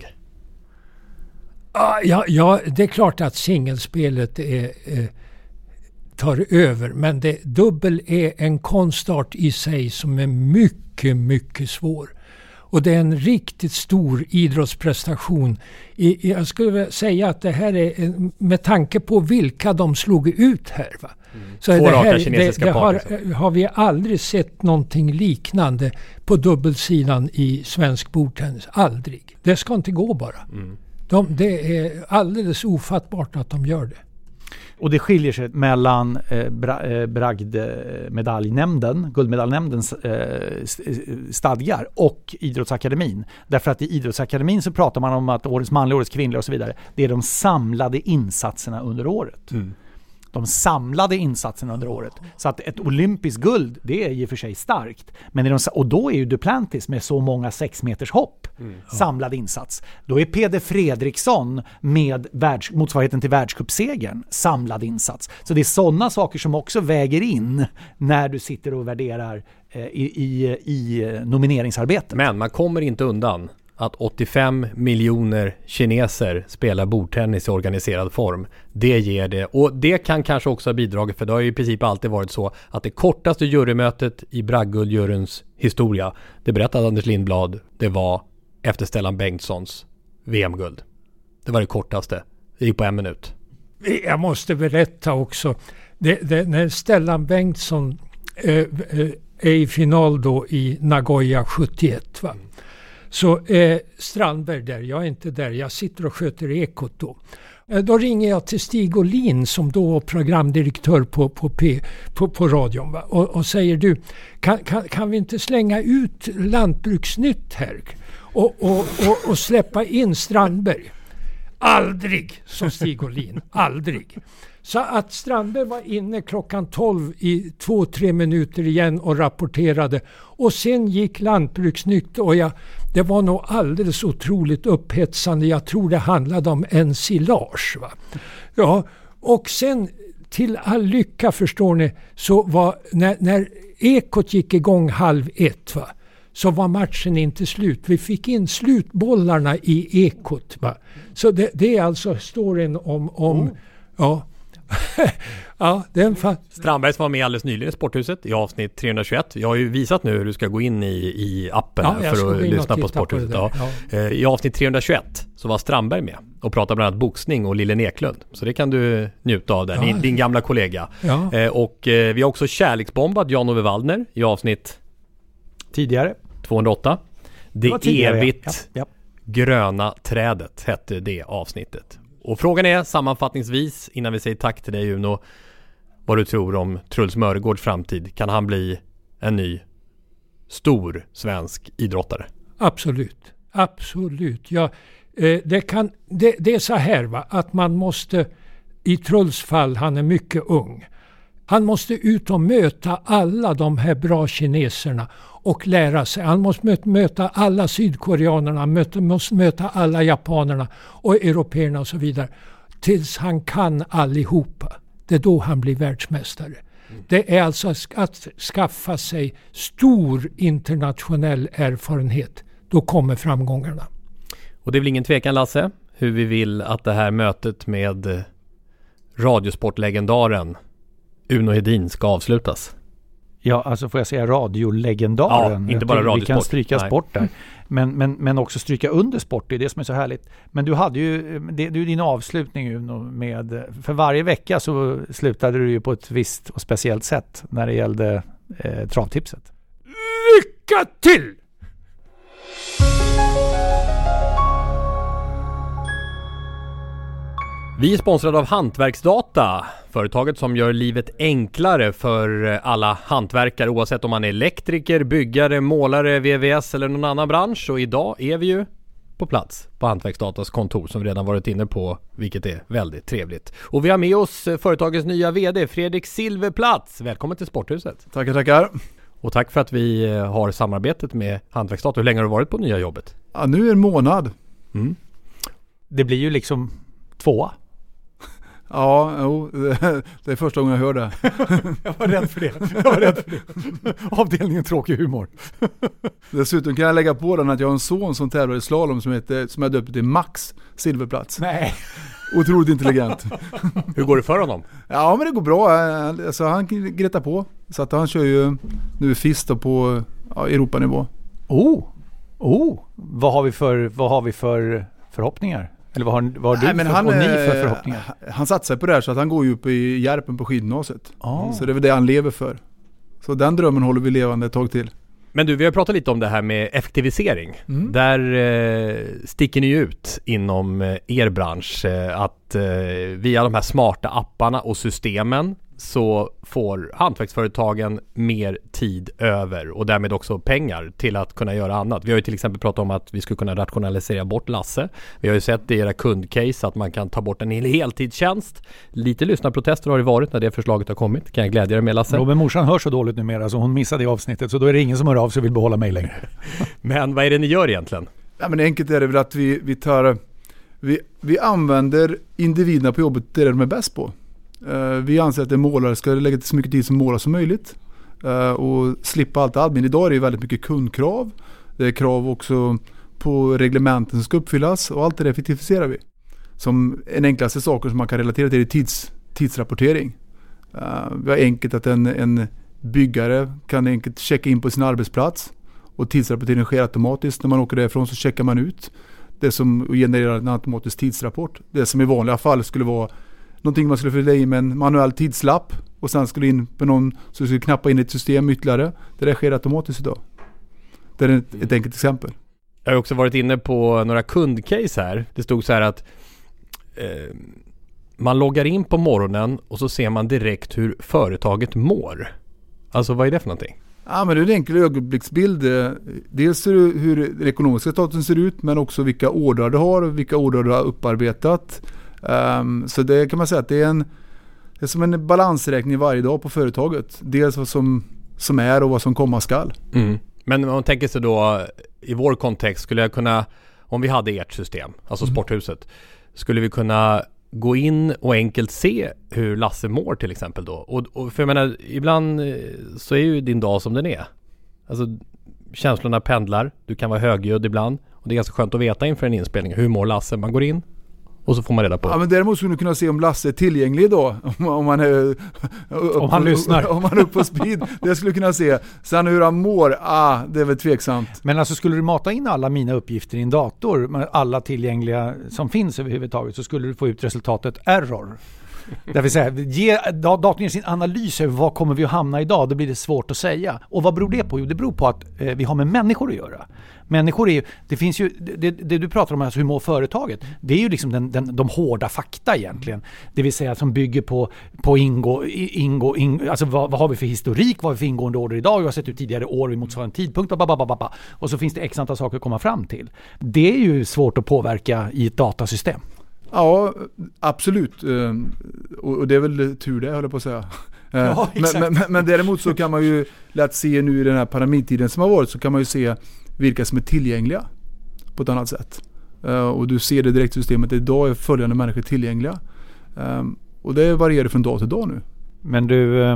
Ja, det är klart att singelspelet tar över, men dubbel är en konstart i sig som är mycket, mycket svår. Och det är en riktigt stor idrottsprestation. Jag skulle säga att det här är med tanke på vilka de slog ut här. Va? Så två raka kinesiska par. Har vi aldrig sett någonting liknande på dubbelsidan i svensk bordtennis. Aldrig. Det ska inte gå bara. Det är alldeles ofattbart att de gör det. Och det skiljer sig mellan Bragdmedaljnämnden, guldmedaljnämndens stadgar och Idrottsakademin. Därför att i Idrottsakademin så pratar man om att årets manliga, årets kvinnliga och så vidare, det är de samlade insatserna under året. De samlade insatserna under året. Så att ett olympiskt guld, det är i och för sig starkt. Men och då är ju Duplantis med så många 6 meters hopp samlad insats. Då är Peder Fredriksson med motsvarigheten till världscupsegern samlad insats. Så det är sådana saker som också väger in när du sitter och värderar i nomineringsarbetet. Men man kommer inte undan att 85 miljoner kineser spelar bordtennis i organiserad form. Det ger det. Och det kan kanske också ha bidragit, för det har ju i princip alltid varit så att det kortaste jurymötet i Bragdguldjuryns historia, det berättade Anders Lindblad, det var efter Stellan Bengtssons VM-guld. Det var det kortaste. Det gick på 1 minut. Jag måste berätta också. När Stellan Bengtsson är i final då i Nagoya 71, va? Så Strandberg där, jag är inte där, jag sitter och sköter Ekot då. Då ringer jag till Stig Olin som då var programdirektör på radion, va? Och säger du, kan vi inte slänga ut Lantbruksnytt här och släppa in Strandberg? Aldrig, sa Stig Olin, aldrig. Så att Strandberg var inne klockan 12 i 2-3 minuter igen och rapporterade. Och sen gick Lantbruksnytt och det var nog alldeles otroligt upphetsande. Jag tror det handlade om ensilage. Va? Ja, och sen till all lycka förstår ni, så var när Ekot gick igång 12:30, va? Så var matchen inte slut. Vi fick in slutbollarna i Ekot. Va? Så det är alltså storyn om ja. Ja, det är en Strandberg som var med alldeles nyligen i Sporthuset i avsnitt 321. Jag har ju visat nu hur du ska gå in i appen för att lyssna på Sporthuset. I avsnitt 321 så var Strandberg med och pratade bland annat boxning och Lille Eklund. Så det kan du njuta av där, din gamla kollega. Ja. Och vi har också kärleksbombat Jan-Ove Waldner i avsnitt tidigare 208. Det evigt gröna trädet hette det avsnittet. Och frågan är sammanfattningsvis, innan vi säger tack till dig Uno, vad du tror om Truls Mörgårds framtid. Kan han bli en ny stor svensk idrottare? Absolut. Ja, det är så här, va, att man måste, i Truls fall, han är mycket ung. Han måste ut och möta alla de här bra kineserna och lära sig. Han måste möta alla sydkoreanerna, måste möta alla japanerna och européerna och så vidare. Tills han kan allihopa. Det är då han blir världsmästare. Det är alltså att skaffa sig stor internationell erfarenhet. Då kommer framgångarna. Och det är väl ingen tvekan, Lasse, hur vi vill att det här mötet med radiosportlegendaren Uno Hedin ska avslutas? Ja, alltså får jag säga radiolegendaren. Ja, inte bara radiosport. Vi kan stryka sport där. Men också stryka under sport, det är det som är så härligt. Men du hade ju din avslutning med, för varje vecka så slutade du ju på ett visst och speciellt sätt när det gällde travtipset. Lycka till! Vi är sponsrade av Hantverksdata, företaget som gör livet enklare för alla hantverkare oavsett om man är elektriker, byggare, målare, VVS eller någon annan bransch. Och idag är vi ju på plats på Hantverksdatas kontor som vi redan varit inne på, vilket är väldigt trevligt. Och vi har med oss företagets nya vd Fredrik Silverplats. Välkommen till Sporthuset. Tackar. Och tack för att vi har samarbetet med Hantverksdata. Hur länge har du varit på nya jobbet? Ja, nu är en månad. Mm. Det blir ju liksom 2. Ja, det är första gången jag hör det. Jag var rädd för det. Avdelningen tråkig humor. Dessutom kan jag lägga på den att jag har en son som tävlar i slalom som jag döpte till Max Silverplats. Nej. Otroligt intelligent. Hur går det för honom? Ja, men det går bra. Alltså, han gretar på. Så att han kör ju nu FIS på Europanivå. Vad har vi för förhoppningar? Eller vad har ni för förhoppningar? Han satsar på det här så att han går ju upp i Järpen på skidgymnasiet. Så det är väl det han lever för. Så den drömmen håller vi levande ett tag till. Men du, vi har pratat lite om det här med effektivisering. Där sticker ni ut inom er bransch att via de här smarta apparna och systemen så får hantverksföretagen mer tid över och därmed också pengar till att kunna göra annat. Vi har ju till exempel pratat om att vi skulle kunna rationalisera bort Lasse. Vi har ju sett i era kundcase att man kan ta bort en heltidstjänst. Lite lyssnarprotester har det varit när det förslaget har kommit. Kan jag glädja dig med, Lasse? Men morsan hör så dåligt numera så hon missade det avsnittet, så då är det ingen som hör av sig och vill behålla mig längre. Men vad är det ni gör egentligen? Ja, men enkelt är det väl att vi använder individerna på jobbet det de är bäst på. Vi anser att en målare ska lägga så mycket tid som målare som möjligt och slippa allt admin. Idag är det väldigt mycket kundkrav. Det är krav också på reglementen som ska uppfyllas och allt det effektiviserar vi. Som en enklaste saker som man kan relatera till är tidsrapportering. Vi har enkelt att en byggare kan enkelt checka in på sin arbetsplats och tidsrapporteringen sker automatiskt. När man åker därifrån så checkar man ut det som genererar en automatisk tidsrapport. Det som i vanliga fall skulle vara någonting man skulle fylla i med en manuell tidslapp och sen skulle in på någon så skulle knappa in ett system ytterligare. Det sker automatiskt idag. Det är ett enkelt exempel. Jag har också varit inne på några kundcase här. Det stod så här att man loggar in på morgonen och så ser man direkt hur företaget mår. Alltså vad är det för någonting? Ja, men det är en enkel ögonblicksbild. Dels hur den ekonomiska statusen ser ut men också vilka ordrar du har och vilka ordrar du har upparbetat. Så det kan man säga att det är som en balansräkning varje dag på företaget. Dels vad som är och vad som komma skall. Men om man tänker sig då i vår kontext skulle jag kunna, om vi hade ert system, alltså Sporthuset, skulle vi kunna gå in och enkelt se hur Lasse mår till exempel då. Och för jag menar, ibland så är ju din dag som den är. Alltså känslorna pendlar, du kan vara högljudd ibland och det är ganska skönt att veta inför en inspelning hur mår Lasse. Man går in och så får man reda på. Ja, men däremot skulle du kunna se om Lasse är tillgänglig idag. Om han lyssnar. Om han är uppe på speed. Det skulle du kunna se. Sen hur han mår, det är väl tveksamt. Men alltså skulle du mata in alla mina uppgifter i en dator med alla tillgängliga som finns överhuvudtaget så skulle du få ut resultatet error. Det vill säga, ge datorn sin analys över vad kommer vi att hamna idag, då blir det svårt att säga. Och vad beror det på? Jo, det beror på att vi har med människor att göra. Människor är ju, det finns ju, det du pratar om, alltså hur mår företaget, det är ju liksom de hårda fakta egentligen. Det vill säga som bygger på alltså vad har vi för historik, vad har vi för ingående order idag, jag har sett ut tidigare år vid motsvarande tidpunkt, och så finns det x antal saker att komma fram till. Det är ju svårt att påverka i ett datasystem. Ja, absolut. Och det är väl tur det, håller på att säga. Ja, men däremot så kan man ju lätt se nu i den här pandemintiden som har varit, så kan man ju se vilka som är tillgängliga på ett annat sätt. Och du ser det direkt i systemet. Idag är följande människor tillgängliga. Och det varierar från dag till dag nu. Men du,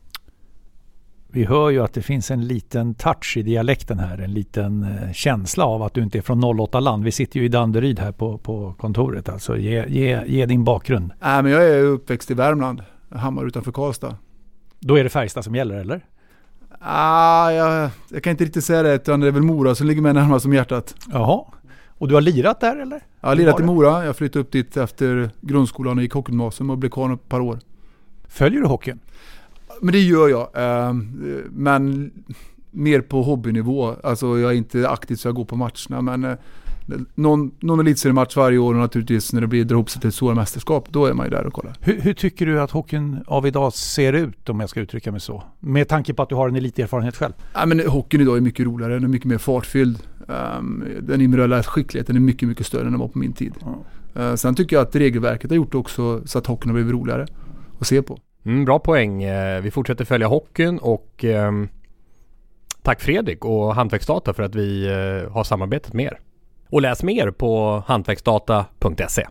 vi hör ju att det finns en liten touch i dialekten här. En liten känsla av att du inte är från 08-land. Vi sitter ju i Danderyd här på kontoret. Alltså ge din bakgrund. Nej, men jag är uppväxt i Värmland. Hammar utanför Karlstad. Då är det Färjestad som gäller, eller? Jag kan inte riktigt säga det, utan det är väl Mora som ligger med närmast som hjärtat. Jaha. Och du har lirat där eller? Jag har lirat i Mora. Jag flyttade upp dit efter grundskolan och gick hockeygymnasium och blev kvar ett par år. Följer du hockeyn? Men det gör jag. Men mer på hobbynivå. Alltså jag är inte aktiv så jag går på matcherna. Men någon elitseriematch varje år och naturligtvis när det drar ihop sig till ett stora mästerskap, då är man ju där och kollar. Hur tycker du att hockeyn av idag ser ut, om jag ska uttrycka mig så? Med tanke på att du har en eliterfarenhet själv. Ja, men hockeyn idag är mycket roligare. Den är mycket mer fartfylld. Den individuella skickligheten är mycket, mycket större än den var på min tid. Sen tycker jag att regelverket har gjort också så att hockeyn har blivit roligare att se på. Bra poäng. Vi fortsätter följa hockeyn och tack Fredrik och Hantverksdata för att vi har samarbetat med er. Och läs mer på hantverksdata.se.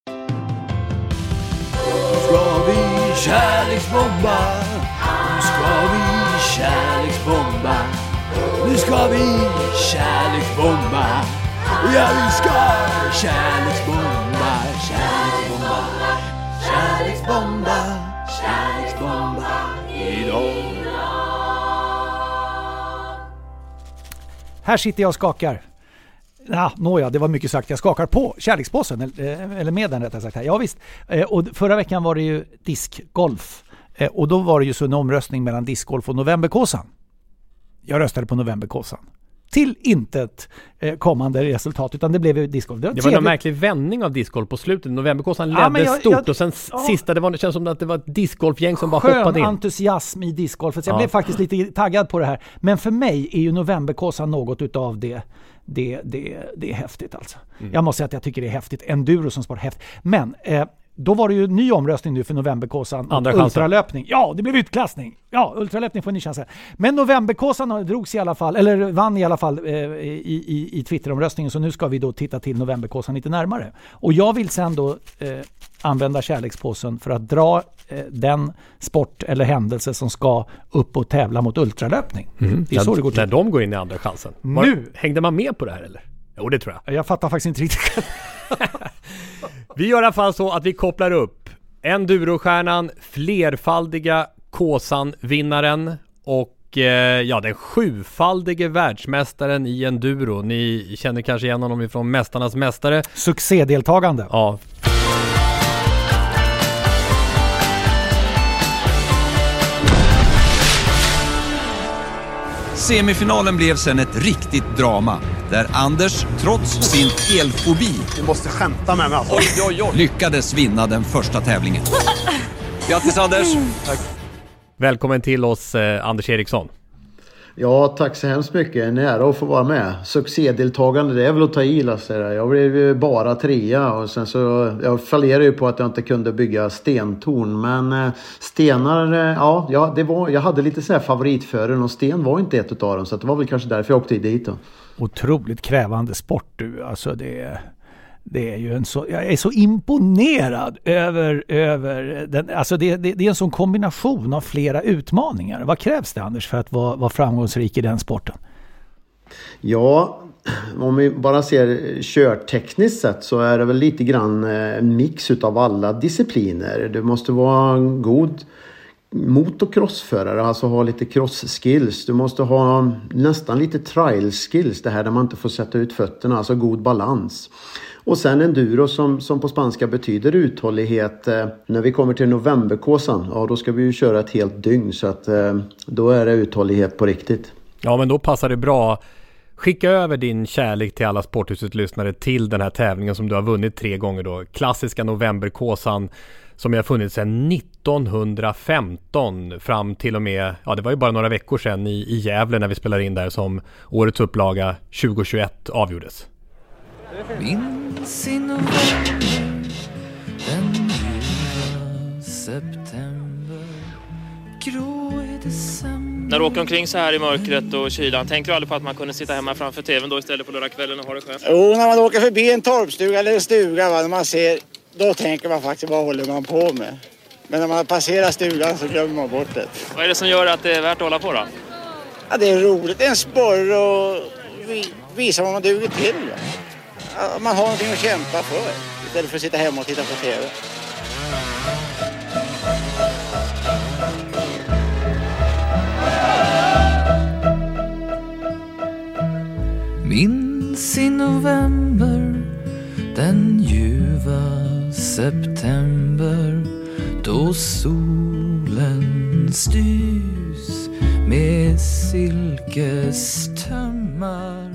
Ska vi kärleksbomba? Nu ska vi kärleksbomba. Nu ska vi kärleksbomba. Ja, vi ska kärleksbomba. Kärleksbomba. Kärleksbomba. Kärleksbomba idag. Här sitter jag och skakar. Det var mycket sagt. Jag skakar på kärlekspåsen, eller med den rättare sagt här. Ja visst. Och förra veckan var det ju diskgolf. Och då var det ju så en omröstning mellan diskgolf och novemberkåsan. Jag röstade på novemberkåsan. Till intet kommande resultat, utan det blev ju diskgolf. Det var en märklig vändning av diskgolf på slutet. Novemberkåsan ledde stort och sen sista, det känns som att det var ett diskgolfgäng som bara hoppade in. Entusiasm i diskgolfet. Så jag blev faktiskt lite taggad på det här. Men för mig är ju novemberkåsan något utav det. Det är häftigt alltså. Jag måste säga att jag tycker det är häftigt. Enduro som sport häftigt. Men då var det ju ny omröstning nu för novemberkåsan. Andra chansen. Ultralöpning. Ja, det blev utklassning. Ja, ultralöpning får en ny chans. Men novemberkåsan drogs i alla fall, eller vann i alla fall i Twitteromröstningen. Så nu ska vi då titta till novemberkåsan lite närmare. Och jag vill sen då använda kärlekspåsen för att dra den sport eller händelse som ska upp och tävla mot ultralöpning. Det är så det går till. När de går in i andra chansen. Nu! Hängde man med på det här eller? Jo, det tror jag. Jag fattar faktiskt inte riktigt. Vi gör i alla fall så att vi kopplar upp endurostjärnan, flerfaldiga Kåsan-vinnaren och den 7-faldige världsmästaren i enduro. Ni känner kanske igen honom ifrån Mästarnas mästare. Succédeltagande. Ja. Semifinalen blev sen ett riktigt drama där Anders, trots sin elfobi, du måste skämta med mig alltså. lyckades vinna den första tävlingen. Grattis Anders! Tack. Välkommen till oss Anders Eriksson. Ja, tack så hemskt mycket. En ära att få vara med. Succédeltagande, det är väl att ta i, Lasse. Jag blev ju bara 3 och sen så jag fallerade ju på att jag inte kunde bygga stentorn, men stenar, jag hade lite så här favoritfören och sten var inte ett av dem, så det var väl kanske därför jag åkte dit då. Otroligt krävande sport du, alltså det är ju jag är så imponerad över den, alltså det är en sån kombination av flera utmaningar. Vad krävs det, Anders, för att vara framgångsrik i den sporten? Ja, om vi bara ser körtekniskt sett så är det väl lite grann mix utav alla discipliner. Du måste vara en god motocrossförare, alltså ha lite cross-skills. Du måste ha nästan lite trial-skills, det här där man inte får sätta ut fötterna, alltså god balans. Och sen enduro som på spanska betyder uthållighet. När vi kommer till novemberkåsan, då ska vi ju köra ett helt dygn, så att då är det uthållighet på riktigt. Ja, men då passar det bra. Skicka över din kärlek till alla Sporthuset-lyssnare till den här tävlingen som du har vunnit 3 gånger då. Klassiska novemberkåsan som jag har funnit sedan 1915 fram till och med, det var ju bara några veckor sedan i Gävle när vi spelade in där som årets upplaga 2021 avgjordes. Minns i november, den ljuva september, grå i december. När du åker omkring så här i mörkret och kylan, tänker du aldrig på att man kunde sitta hemma framför tvn då istället på lördagskvällen och ha det skönt? Jo, när man åker förbi en torpstuga eller en stuga, när man ser, då tänker man faktiskt, vad håller man på med? Men när man passerar stugan så glömmer man bort det. Vad är det som gör att det är värt att hålla på då? Ja, det är roligt, det är en sporr och visa vad man duger till. Man har någonting att kämpa för istället för att sitta hemma och titta på tv. september, då solen styrs med silkestömmar.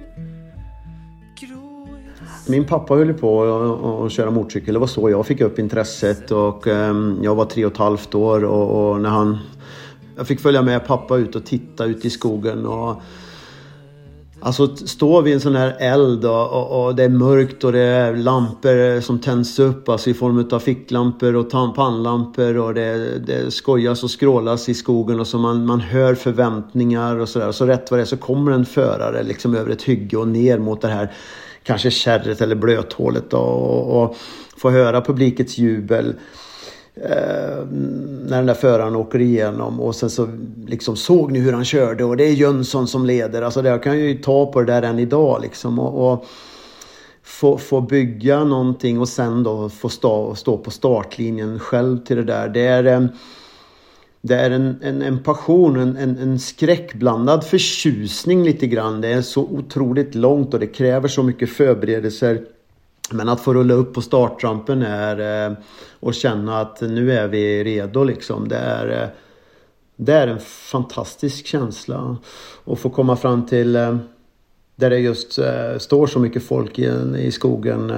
Min pappa höll på att köra motorcykel. Det var så jag fick upp intresset, och jag var 3,5 år och när jag fick följa med pappa ut och titta ut i skogen och alltså stå vid en sån här eld och det är mörkt och det är lampor som tänds upp, alltså i form av ficklampor och pannlampor, och det skojas och skrålas i skogen, och så man hör förväntningar och sådär. Så rätt vad det är så kommer en förare liksom över ett hygge och ner mot det här kanske kärret eller blöthålet och få höra publikets jubel när den där föraren åker igenom, och sen så liksom såg ni hur han körde och det är Jönsson som leder. Alltså det kan ju ta på det där än idag liksom, och få bygga någonting och sen då få stå på startlinjen själv till det där. Det är en passion, en skräckblandad förtjusning lite grann. Det är så otroligt långt och det kräver så mycket förberedelser. Men att få rulla upp på startrampen och känna att nu är vi redo liksom. Det är en fantastisk känsla. Och få komma fram till där det just står så mycket folk i skogen.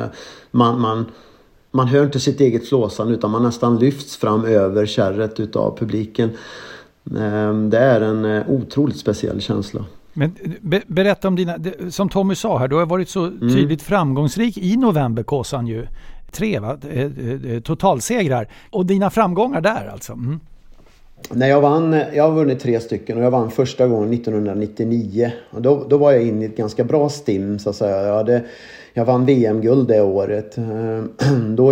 Man hör inte sitt eget flåsan utan man nästan lyfts fram över kärret utav publiken. Det är en otroligt speciell känsla. Men berätta om dina, som Tommy sa här, du har varit så tydligt framgångsrik i Novemberkåsan ju. 3 totalsegrar. Och dina framgångar där alltså. Mm. När jag har vunnit 3 stycken och jag vann första gången 1999. Och då var jag inne i ett ganska bra stim så att säga. Jag vann VM-guld det året. Då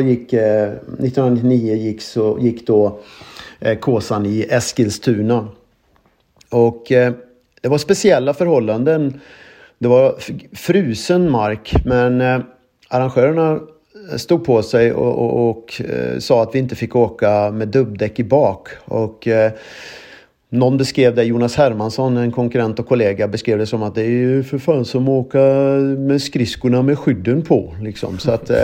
1999 gick då Kåsan i Eskilstuna. Och det var speciella förhållanden. Det var frusen mark, men arrangörerna stod på sig och sa att vi inte fick åka med dubbdäck i bak. Och någon beskrev det, Jonas Hermansson, en konkurrent och kollega, beskrev det som att det är ju för fan som att åka med skridskorna med skydden på. Liksom. Så att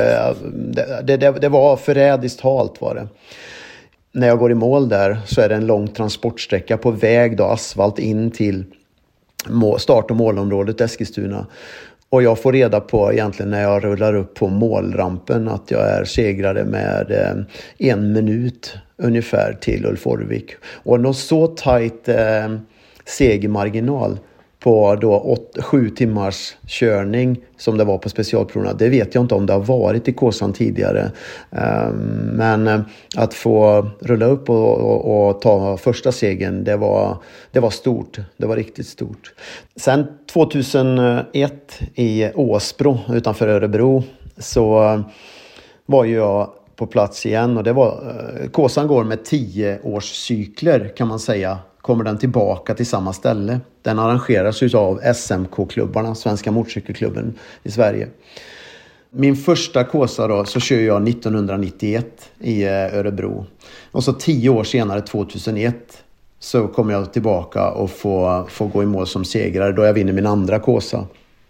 det var förrädiskt halt var det. När jag går i mål där så är det en lång transportsträcka på väg då, asfalt in till start- och målområdet Eskilstuna. Och jag får reda på egentligen när jag rullar upp på målrampen att jag är segrare med 1 minut ungefär till Ulf Orvik. Och någon så tajt segermarginal på då 7 timmars körning som det var på specialproverna. Det vet jag inte om det har varit i Kåsan tidigare. Men att få rulla upp och ta första segern, det var stort. Det var riktigt stort. Sen 2001 i Åsbro utanför Örebro så var jag på plats igen. Och det var, Kåsan går med 10-årscykler kan man säga. Kommer den tillbaka till samma ställe. Den arrangeras ju av SMK-klubbarna, Svenska motorcykelklubben i Sverige. Min första Kåsa då så kör jag 1991 i Örebro. Och så 10 år senare, 2001, så kommer jag tillbaka och få gå i mål som segrare då jag vinner min andra Kåsa.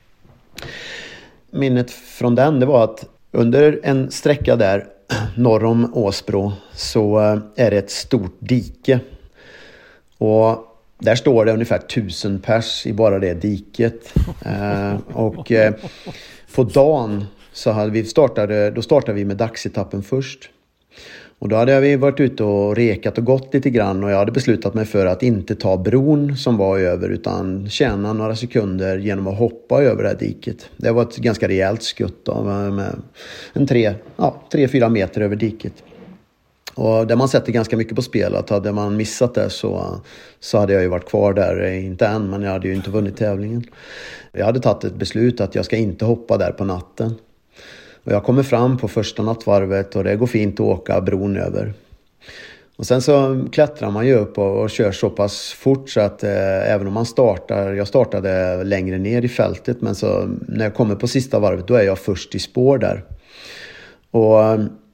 Minnet från den, det var att under en sträcka där norr om Åsbro så är det ett stort dike. Och där står det ungefär 1000 pers i bara det diket. Och på dagen så startade vi med dagsetappen först. Och då hade vi varit ute och rekat och gått lite grann. Och jag hade beslutat mig för att inte ta bron som var över utan tjäna några sekunder genom att hoppa över det här diket. Det var ett ganska rejält skutt då, med en 3-4 meter över diket. Och där man sätter ganska mycket på spel, att hade man missat det så hade jag ju varit kvar där, inte än, men jag hade ju inte vunnit tävlingen. Jag hade tagit ett beslut att jag ska inte hoppa där på natten. Och jag kommer fram på första nattvarvet och det går fint att åka bron över. Och sen så klättrar man ju upp och kör så pass fort så att även om jag startade längre ner i fältet, men så när jag kommer på sista varvet då är jag först i spår där. Och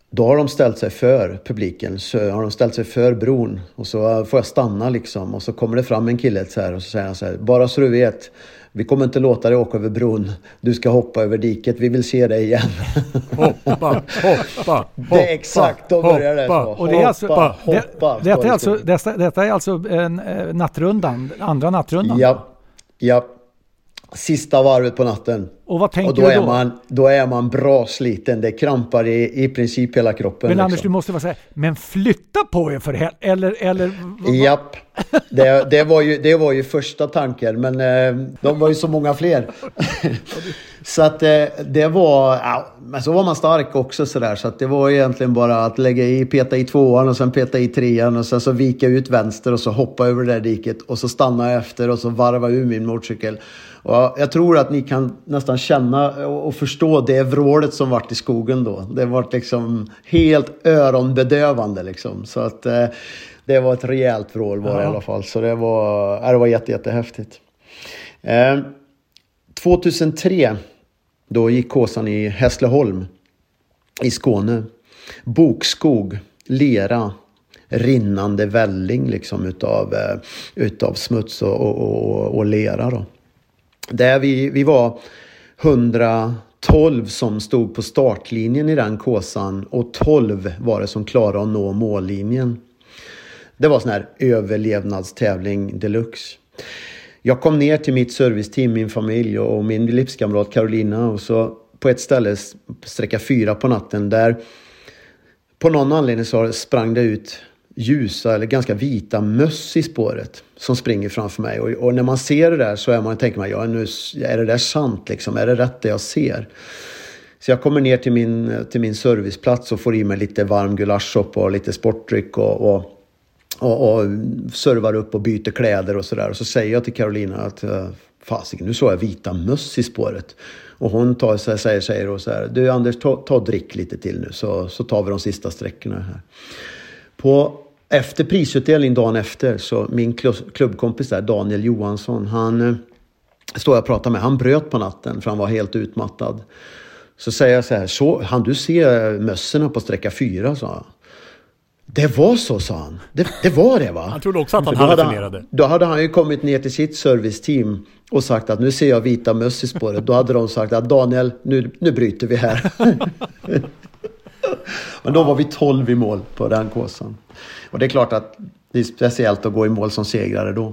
Då har de ställt sig för publiken, så har de ställt sig för bron och så får jag stanna liksom, och så kommer det fram en kille så här och så säger han så här: bara så du vet, vi kommer inte låta dig åka över bron, du ska hoppa över diket, vi vill se dig igen. Hoppa. Det är exakt, då börjar det så. Och det är alltså, hoppa. Detta är alltså en nattrundan, andra nattrundan. Ja. Sista varvet på natten. Och vad tänker och du då? Då är man bra sliten. Det krampar i princip hela kroppen. Men Anders, du måste vara säga, men flytta på er för eller Japp. Det var ju första tanken, men de var ju så många fler. Så att det var, men så var man stark också sådär, så att det var egentligen bara att peta i tvåan och sen peta i trean och sen så vika ut vänster och så hoppa över det där diket och så stanna efter och så varva ur min motorcykel. Och jag tror att ni kan nästan känna och förstå det vrålet som vart i skogen då. Det var liksom helt öronbedövande liksom. Så att det var ett rejält vrål var det i alla fall. Så det var jättehäftigt. 2003 då gick Kåsan i Hässleholm i Skåne. Bokskog, lera, rinnande välling liksom utav smuts och lera då. Där vi var 112 som stod på startlinjen i den Kåsan och 12 var det som klarade att nå mållinjen. Det var sån här överlevnadstävling deluxe. Jag kom ner till mitt serviceteam, min familj och min livskamrat Carolina, och så på ett ställe sträcka 4 på natten där på någon anledning så sprang det ut ljusa eller ganska vita möss i spåret som springer framför mig. Och när man ser det där så tänker man, är det där sant liksom? Är det rätt det jag ser? Så jag kommer ner till min serviceplats och får i mig lite varm gulaschsoppa och lite sportdryck och servar upp och byter kläder och sådär. Och så säger jag till Carolina att fasiken, nu såg jag vita möss i spåret. Och hon säger och så här: du Anders, ta och drick lite till nu så tar vi de sista sträckorna här. Efter prisutdelning dagen efter så min klubbkompis där, Daniel Johansson, han står jag och pratar med. Han bröt på natten för han var helt utmattad. Så säger jag så här: han du ser mössorna på sträcka 4, sa han. Det var så, sa han. Det var det, va? Han trodde också att han hallucinerade. Då hade han ju kommit ner till sitt serviceteam och sagt att nu ser jag vita möss i spåret. Då hade de sagt att Daniel, nu bryter vi här. Men då var vi 12 i mål på den Kåsan. Och det är klart att det är speciellt att gå i mål som segrare då.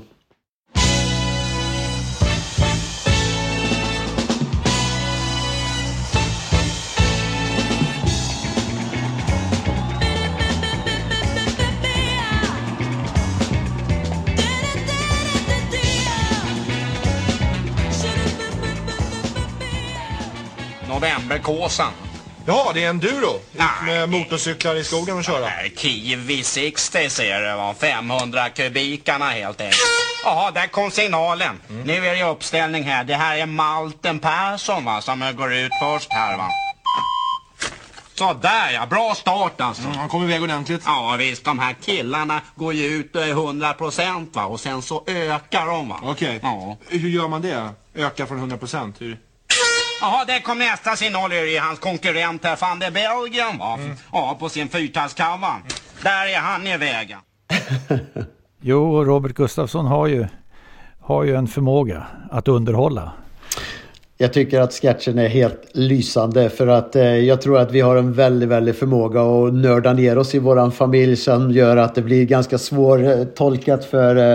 Novemberkåsan. Ja, det är en enduro. Med motorcyklar i skogen och köra. Kiwi 60 ser det, va? 500 kubikarna helt enkelt. Ja, där kom signalen. Nu är det uppställning här. Det här är Malten Persson, va, som går ut först här, va. Så där, ja. Bra start alltså. Han kommer iväg ordentligt. Ja, visst. De här killarna går ju ut 100%, va. Och sen så ökar de, va. Okej. Ja. Hur gör man det? Öka från 100%? Hur? Jaha, det kom nästa signal i hans konkurrent här, fan det är Belgien, va? Ja, på sin fyrtalskava. Där är han i vägen. Jo, Robert Gustafsson har ju en förmåga att underhålla. Jag tycker att sketchen är helt lysande, för att jag tror att vi har en väldigt, väldigt förmåga att nörda ner oss i våran familj som gör att det blir ganska svårtolkat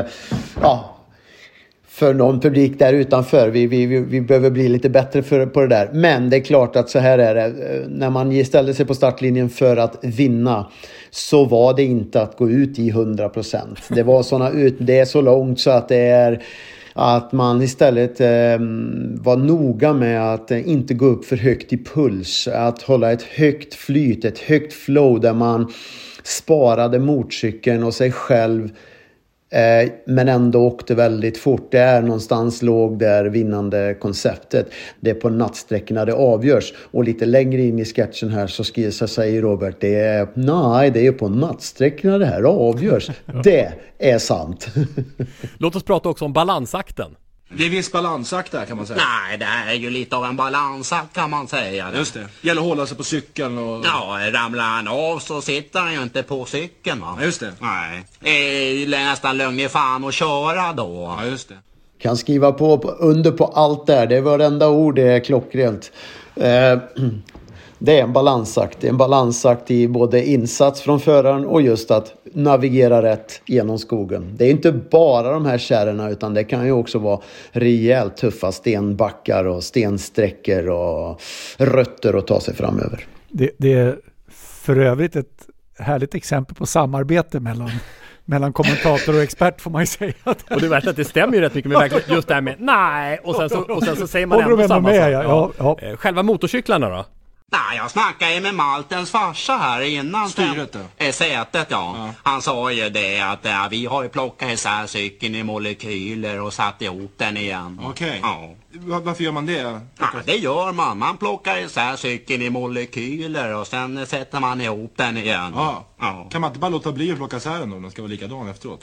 för någon publik där utanför. Vi behöver bli lite bättre på det där. Men det är klart att så här är det. När man ställde sig på startlinjen för att vinna så var det inte att gå ut i 100%. Det var det är så långt så att det är att man istället var noga med att inte gå upp för högt i puls. Att hålla ett högt flyt, ett högt flow där man sparade motorcykeln och sig själv, men ändå åkte väldigt fort. Det är någonstans låg där vinnande konceptet. Det är på nattsträckorna det avgörs. Och lite längre in i sketchen här så säger Robert, det är på nattsträckorna det här avgörs. Det är sant. Låt oss prata också om balansakten. Det är viss balansakt där kan man säga. Nej, det här är ju lite av en balansakt kan man säga. Just det. Gäller att hålla sig på cykeln och... Ja, ramlar han av så sitter han ju inte på cykeln, va? Ja, just det. Nej, det är ju nästan lögn i fan att köra då. Ja, just det. Kan skriva under på allt där. Det är varenda ord, det är klockrent. Det är en balansakt. Det är en balansakt i både insats från föraren och just att navigera rätt genom skogen. Det är inte bara de här kärrorna utan det kan ju också vara rejält tuffa stenbackar och stensträckor och rötter att ta sig framöver. Det är för övrigt ett härligt exempel på samarbete mellan kommentator och expert får man ju säga. Och det är värt att det stämmer ju rätt mycket med verkligen just det här med nej och sen så säger man ändå samma sak. Ja. Själva motorcyklarna då? Nej, jag snackade ju med Maltens farsa här innan. Styret då? Sätet, ja. Han sa ju det att vi har ju plockat isär cykeln i molekyler och satt ihop den igen. Okej. Ja. Varför gör man det? Ja, det gör man. Man plockar isär cykeln i molekyler och sen sätter man ihop den igen. Ja. Kan man inte bara låta bli att plocka isär den då? Den ska vara likadan efteråt.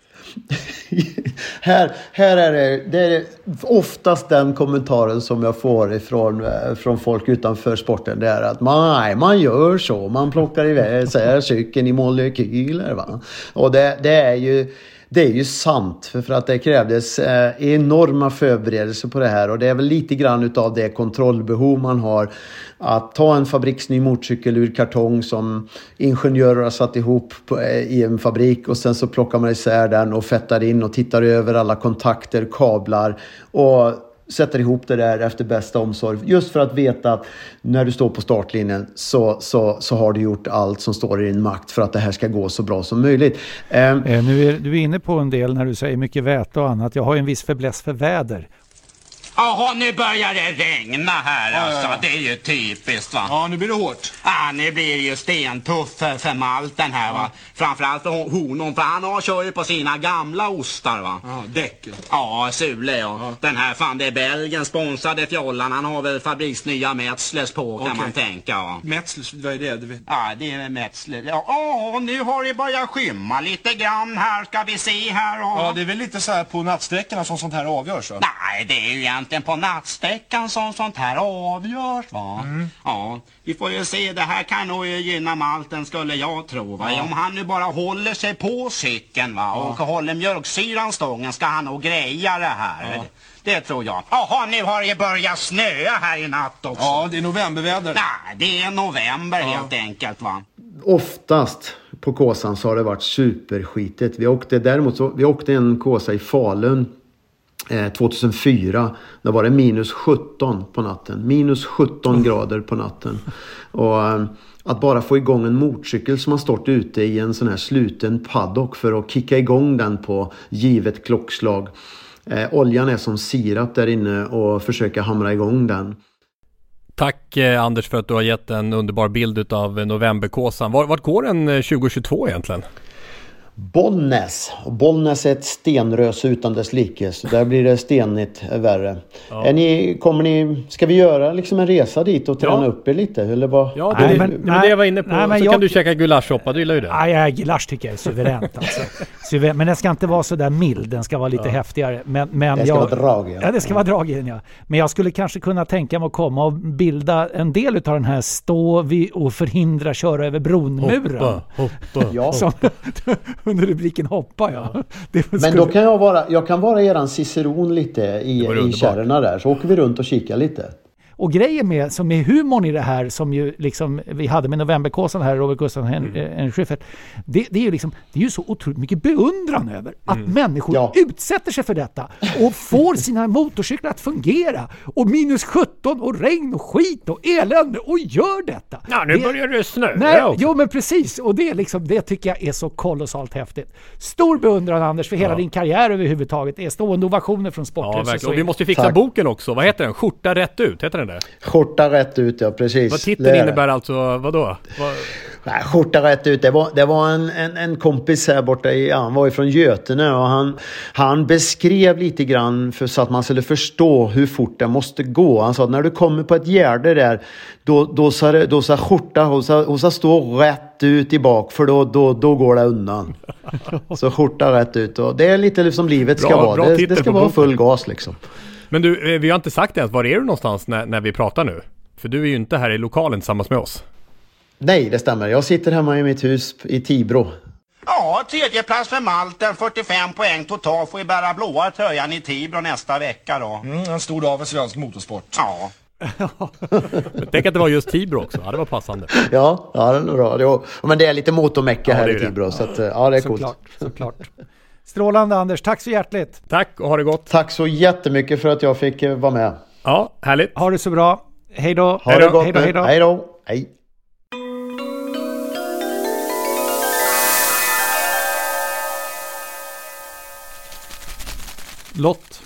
Här är det är oftast den kommentaren som jag får från folk utanför sporten. Det är att man gör så. Man plockar iväg cykeln i molekyler. Va? Och det är ju sant för att det krävdes enorma förberedelser på det här och det är väl lite grann utav det kontrollbehov man har att ta en fabriksny motorcykel ur kartong som ingenjörer har satt ihop i en fabrik och sen så plockar man isär den och fettar in och tittar över alla kontakter, kablar och sätter ihop det där efter bästa omsorg just för att veta att när du står på startlinjen så har du gjort allt som står i din makt för att det här ska gå så bra som möjligt. Nu är du inne på en del när du säger mycket väte och annat. Jag har ju en viss fäbless för väder. Jaha, nu börjar det regna här alltså. Ja. Det är ju typiskt, va? Ja, nu blir det hårt. Ja, nu blir det ju stentuff för Malten här, va? Framförallt för honom, för han kör ju på sina gamla ostar, va? Ja, däck. Ja, Sule, ja. Den här fan, det är Belgien sponsrade fjollan. Han har väl fabriksnya Metzlers på, kan man tänka, va? Metzlers, vad är det? Ja, det är Metzler. Ja, nu har det börjat skymma lite grann här, ska vi se här. Och... Ja, det är väl lite så här på nattsträckorna som sånt här avgörs, va? Nej, det är ju egentligen på nattsträckan som sånt här avgörs, va? Ja, vi får ju se. Det här kan nog gynna Malten, skulle jag tro, va? Om han nu bara håller sig på cykeln, va? Och håller mjölksyran stången ska han nog greja det här. Det tror jag. Jaha, nu har det börjat snöa här i natt också. Ja, det är novemberväder. Nej, det är november helt enkelt, va? Oftast på Kåsan så har det varit superskitigt. Vi åkte en Kåsa i Falun 2004. Då var det minus 17 på natten. Minus 17 grader på natten. Och att bara få igång en motorcykel som har stått ute i en sån här sluten paddock för att kicka igång den på givet klockslag. Oljan är som sirap där inne och försöka hamra igång den. Tack Anders för att du har gett en underbar bild av novemberkåsan. Vart går den 2022 egentligen? Bollnäs. Och Bollnäs är ett stenrös utan dess like. Så där blir det stenigt värre. Ja. Ska vi göra liksom en resa dit och träna upp er lite? Eller vad? Ja, men det jag var inne på. Kan du käka gulaschsoppa, du gillar ju det. Nej, gulasch tycker jag är suveränt. Alltså. Men den ska inte vara så där mild. Den ska vara lite häftigare. Men det ska vara drag. Ja, det ska vara drag i den, ja. Men jag skulle kanske kunna tänka mig att komma och bilda en del av den här stå vi och förhindra köra över bronmuren. Hoppa. Ja. Som, under rubriken hoppa, ja. Men då kan jag kan vara eran ciceron lite i kärrorna där. Så åker vi runt och kikar lite. Och grejen som är humorn i det här som ju liksom vi hade med novemberkåsan här, Robert Gustafsson Schyffert, det är ju så otroligt mycket beundran över att människor utsätter sig för detta och får sina motorcyklar att fungera och minus 17 och regn och skit och elände och gör detta. Ja, nu börjar det snö. Jo, men precis, och det tycker jag är så kolossalt häftigt. Stor beundran, Anders, för hela din karriär överhuvudtaget. Det är stående ovationer från sporthuset. Ja, och vi måste fixa boken också. Vad heter den? Skjorta rätt ut, heter den? Skjorta rätt ut, ja, precis. Vad titeln innebär alltså, vadå? Nej, skjorta rätt ut. Det var en kompis här borta han var från Götene och han beskrev lite grann så att man skulle förstå hur fort det måste gå. Han sa att när du kommer på ett gärde där då sa skjorta hon sa stå rätt ut i bak för då går det undan. Så skjorta rätt ut och det är lite som livet ska vara. Det ska vara full gas liksom. Men du, vi har inte sagt ens, var är du någonstans när vi pratar nu? För du är ju inte här i lokalen tillsammans med oss. Nej, det stämmer. Jag sitter hemma i mitt hus i Tibro. Ja, 3:e plats för Malten, 45 poäng totalt. Får vi bära blåa tröjan i Tibro nästa vecka då. En stor dag för svensk motorsport. Ja. Tänk att det var just Tibro också. Ja, det var passande. Ja, det är bra. Men det är lite motormäcka här i Tibro. Så att, ja, det är coolt. Såklart. Strålande Anders, tack så hjärtligt. Tack och ha det gott. Tack så jättemycket för att jag fick vara med. Ja, härligt. Ha det så bra. Hej då. Ha det gott. Hej då. Hej. Lott.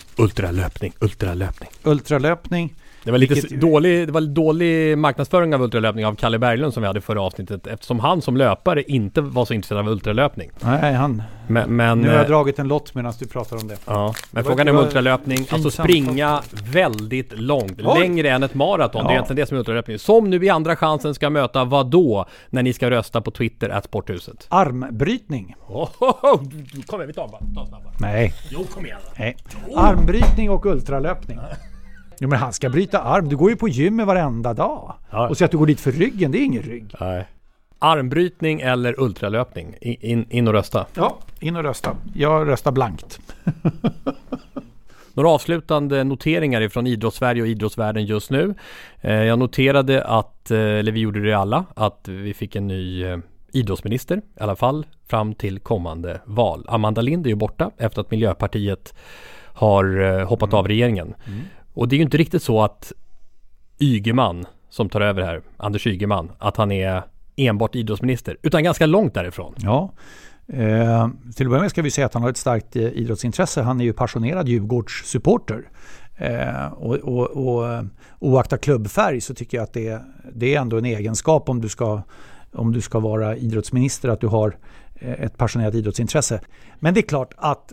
Ultralöpning. Det var lite dålig marknadsföring av ultralöpning av Kalle Berglund som vi hade förra avsnittet, eftersom han som löpare inte var så intresserad av ultralöpning. Nej, men nu har jag dragit en lott medan du pratar om det. Ja, men frågan är om ultralöpning, alltså springa väldigt långt, längre än ett maraton. Ja. Det är egentligen det som är ultralöpning. Som nu i andra chansen ska möta vad då när ni ska rösta på Twitter @sporthuset? Armbrytning. Kom igen, vi tar snabbt. Nej. Jo, kom igen. Nej. Armbrytning och ultralöpning. Jo, men han ska bryta arm. Du går ju på gymmet varenda dag. Ja. Och så att du går dit för ryggen, det är ingen rygg. Nej. Armbrytning eller ultralöpning? In och rösta. Ja, in och rösta. Jag röstar blankt. Några avslutande noteringar från Idrottssverige och idrottsvärlden just nu. Jag noterade eller vi gjorde det alla, att vi fick en ny idrottsminister, i alla fall fram till kommande val. Amanda Lind är ju borta efter att Miljöpartiet har hoppat av regeringen. Och det är ju inte riktigt så att Ygeman som tar över här, Anders Ygeman, att han är enbart idrottsminister, utan ganska långt därifrån. Ja, till att börja med ska vi säga att han har ett starkt idrottsintresse. Han är ju passionerad Djurgårdssupporter. Och oakta klubbfärg så tycker jag att det är ändå en egenskap om du ska vara idrottsminister, att du har ett passionerat idrottsintresse. Men det är klart att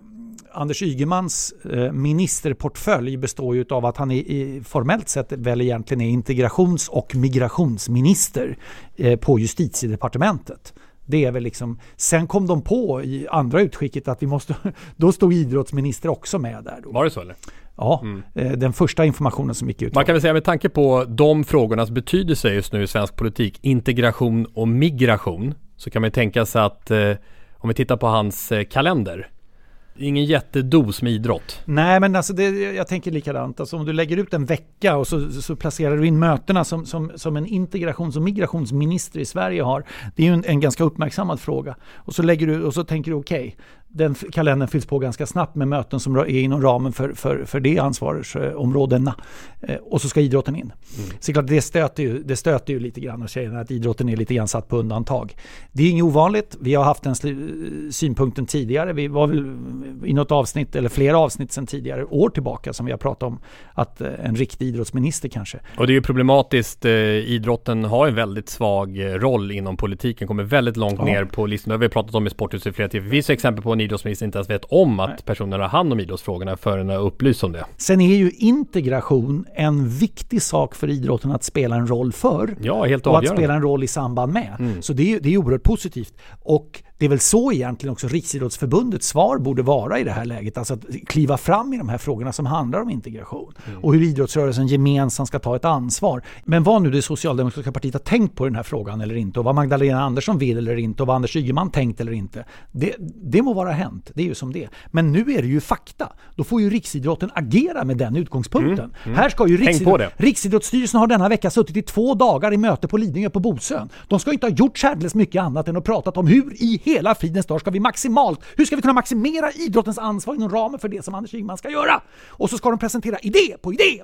Anders Ygemans ministerportfölj består ju av att han formellt sett väl egentligen är integrations- och migrationsminister på justitiedepartementet. Det är väl liksom, sen kom de på i andra utskicket att då stod idrottsminister också med där då. Var det så eller? Ja, den första informationen som gick ut. Man kan väl säga med tanke på de frågornas betydelse just nu i svensk politik, integration och migration, så kan man tänka sig att om vi tittar på hans kalender, ingen jättedos med idrott. Nej, men alltså jag tänker likadant. Alltså om du lägger ut en vecka och så placerar du in mötena som en integrations- och migrationsminister i Sverige har. Det är ju en ganska uppmärksammad fråga. Och så lägger du och så tänker du okej, den kalendern fylls på ganska snabbt med möten som är inom ramen för det ansvarsområdena. Och så ska idrotten in. Så klart det stöter ju lite grann och säger att idrotten är lite grann satt på undantag. Det är inget ovanligt. Vi har haft den synpunkten tidigare. Vi var väl i något avsnitt eller flera avsnitt sedan tidigare år tillbaka som vi har pratat om att en riktig idrottsminister kanske. Och det är ju problematiskt. Idrotten har en väldigt svag roll inom politiken. Kommer väldigt långt ner på listan. Det har vi pratat om i Sporthuset flera till. Det finns exempel på en idrottsminister inte ens vet om att personerna har hand om idrottsfrågorna förrän har upplyst om det. Sen är ju integration en viktig sak för idrotten att spela en roll för. Ja, helt och avgörande. Att spela en roll i samband med. Så det är oerhört positivt. Och det är väl så egentligen också Riksidrottsförbundets svar borde vara i det här läget. Alltså att kliva fram i de här frågorna som handlar om integration. Och hur idrottsrörelsen gemensamt ska ta ett ansvar. Men vad nu det socialdemokratiska partiet har tänkt på den här frågan eller inte. Och vad Magdalena Andersson vill eller inte. Och vad Anders Ygeman tänkt eller inte. Det må vara hänt. Det är ju som det. Men nu är det ju fakta. Då får ju Riksidrotten agera med den utgångspunkten. Här ska ju Riksidrottsstyrelsen har denna vecka suttit i 2 dagar i möte på Lidingö på Bosön. De ska inte ha gjort särdeles mycket annat än att pratat om hur i hela fridens dag ska vi hur ska vi kunna maximera idrottens ansvar inom ramen för det som Anders Ygeman ska göra. Och så ska de presentera idé på idé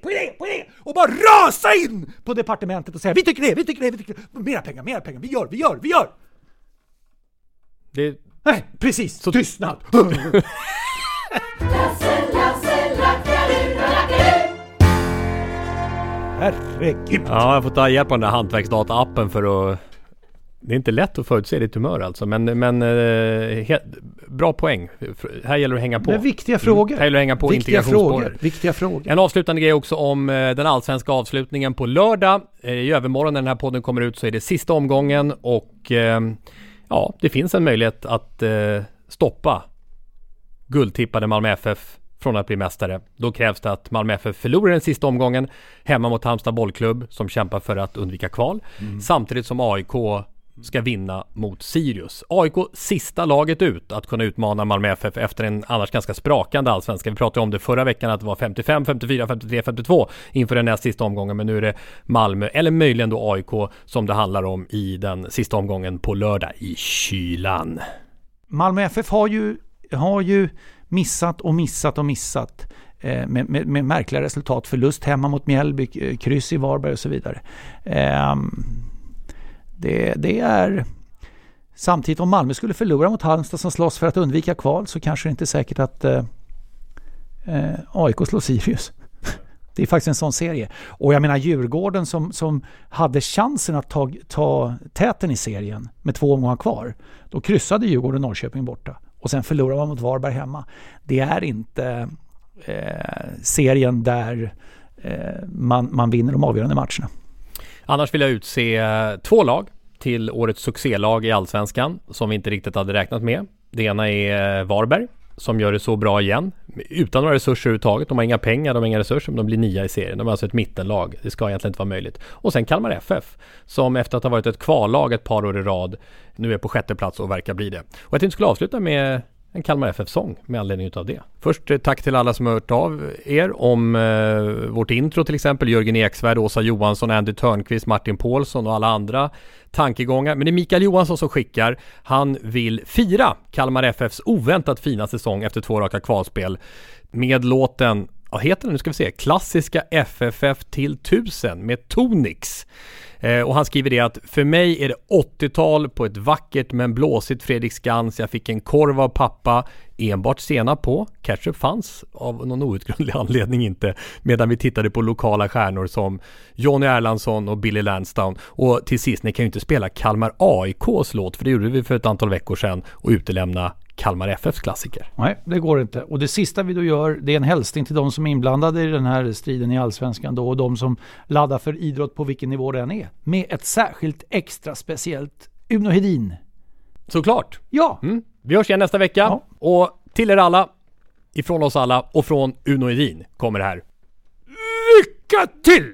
och bara rasa in på departementet och säga vi tycker det. Mera pengar, vi gör. Nej, precis. Så tystnad. Herregud. Ja, jag får ta hjälp av den där hantverksdata-appen för att Det är inte lätt att förutse ditt humör alltså, men bra poäng. Här gäller det att hänga på. Det är viktiga frågor. Här gäller det att hänga på integrationsspåret. Viktiga frågor. En avslutande grej också om den allsvenska avslutningen på lördag. I övermorgon när den här podden kommer ut så är det sista omgången och det finns en möjlighet att stoppa guldtippade Malmö FF från att bli mästare. Då krävs det att Malmö FF förlorar den sista omgången hemma mot Halmstad bollklubb som kämpar för att undvika kval. Samtidigt som AIK ska vinna mot Sirius. AIK sista laget ut att kunna utmana Malmö FF efter en annars ganska sprakande allsvenska. Vi pratade om det förra veckan att det var 55, 54, 53, 52 inför den näst sista omgången, men nu är det Malmö eller möjligen då AIK som det handlar om i den sista omgången på lördag i kylan. Malmö FF har ju missat med märkliga resultat. Förlust hemma mot Mjällby, kryss i Varberg och så vidare. Det är samtidigt, om Malmö skulle förlora mot Halmstad som slåss för att undvika kval, så kanske det inte är säkert att AIK slår Sirius. Det är faktiskt en sån serie. Och jag menar Djurgården som hade chansen att ta täten i serien med 2 omgångar kvar. Då kryssade Djurgården Norrköping borta. Och sen förlorar man mot Varberg hemma. Det är inte serien där man vinner de avgörande matcherna. Annars vill jag utse 2 lag till årets succélag i Allsvenskan som vi inte riktigt hade räknat med. Det ena är Varberg som gör det så bra igen utan några resurser överhuvudtaget. De har inga pengar, de har inga resurser, men de blir 9 i serien. De är alltså ett mittenlag. Det ska egentligen inte vara möjligt. Och sen Kalmar FF som efter att ha varit ett kvallag ett par år i rad nu är på 6:e plats och verkar bli det. Och jag tänkte skulle avsluta med en Kalmar FF-sång med anledning av det. Först tack till alla som har hört av er om vårt intro till exempel. Jörgen Eksvärd, Åsa Johansson, Andy Törnqvist, Martin Paulsson och alla andra tankegångar. Men det är Mikael Johansson som skickar. Han vill fira Kalmar FFs oväntat fina säsong efter 2 raka kvalspel med låten, vad heter den nu ska vi se, Klassiska FFF till 1000 med Tonix. Och han skriver det att för mig är det 80-tal på ett vackert men blåsigt Fredriksskans. Jag fick en korv av pappa, enbart sena på. Ketchup fanns av någon outgrundlig anledning inte, medan vi tittade på lokala stjärnor som Johnny Erlandsson och Billy Lansdowne. Och till sist, ni kan ju inte spela Kalmar AIKs låt, för det gjorde vi för ett antal veckor sedan, och utelämna Kalmar FFs klassiker. Nej, det går inte. Och det sista vi då gör, det är en hälsning till de som är inblandade i den här striden i Allsvenskan då, och de som laddar för idrott på vilken nivå den är. Med ett särskilt extra speciellt Uno Hedin. Såklart. Ja. Vi hörs igen nästa vecka. Ja. Och till er alla, ifrån oss alla och från Uno Hedin kommer det här. Lycka till!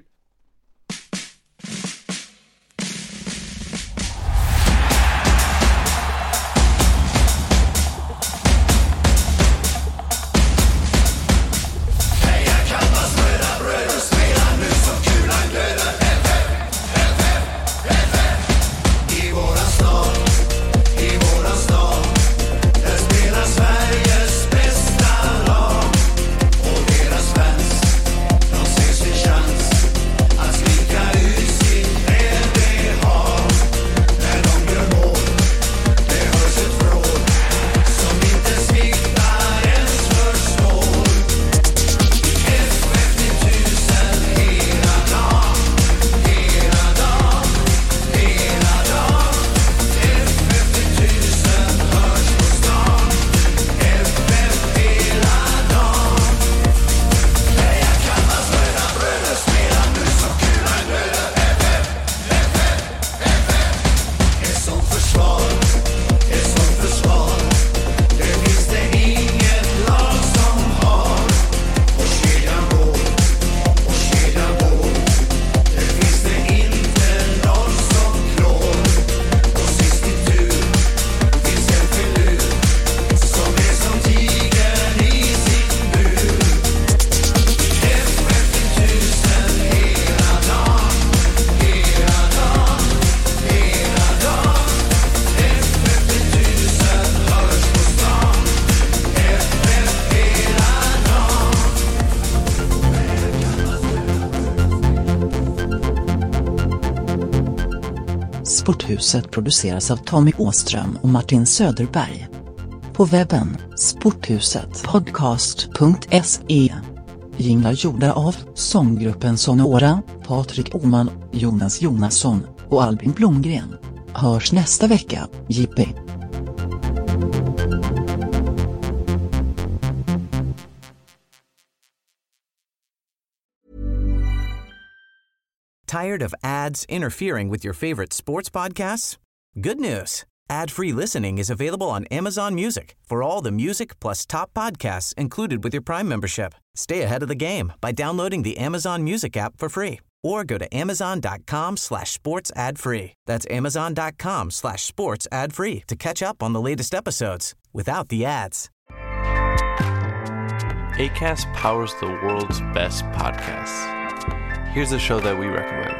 Sporthuset produceras av Tommy Åström och Martin Söderberg. På webben sporthusetpodcast.se. Jinglar gjorda av sånggruppen Sonora, Patrik Oman, Jonas Jonasson och Albin Blomgren. hörs nästa vecka. Jippi! Tired of ads interfering with your favorite sports podcasts? Good news. Ad-free listening is available on Amazon Music for all the music plus top podcasts included with your Prime membership. Stay ahead of the game by downloading the Amazon Music app for free or go to amazon.com/sports ad free. That's amazon.com/sports ad free to catch up on the latest episodes without the ads. Acast powers the world's best podcasts. Here's a show that we recommend.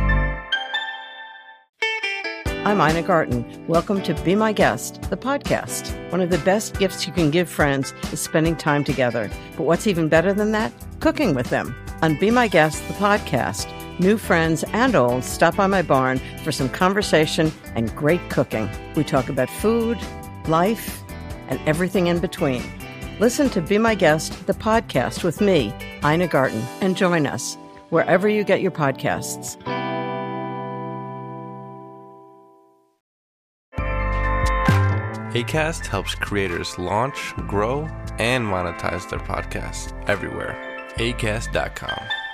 I'm Ina Garten. Welcome to Be My Guest, the podcast. One of the best gifts you can give friends is spending time together. But what's even better than that? Cooking with them. On Be My Guest, the podcast, new friends and old stop by my barn for some conversation and great cooking. We talk about food, life, and everything in between. Listen to Be My Guest, the podcast with me, Ina Garten, and join us wherever you get your podcasts. Acast helps creators launch, grow, and monetize their podcasts everywhere. Acast.com.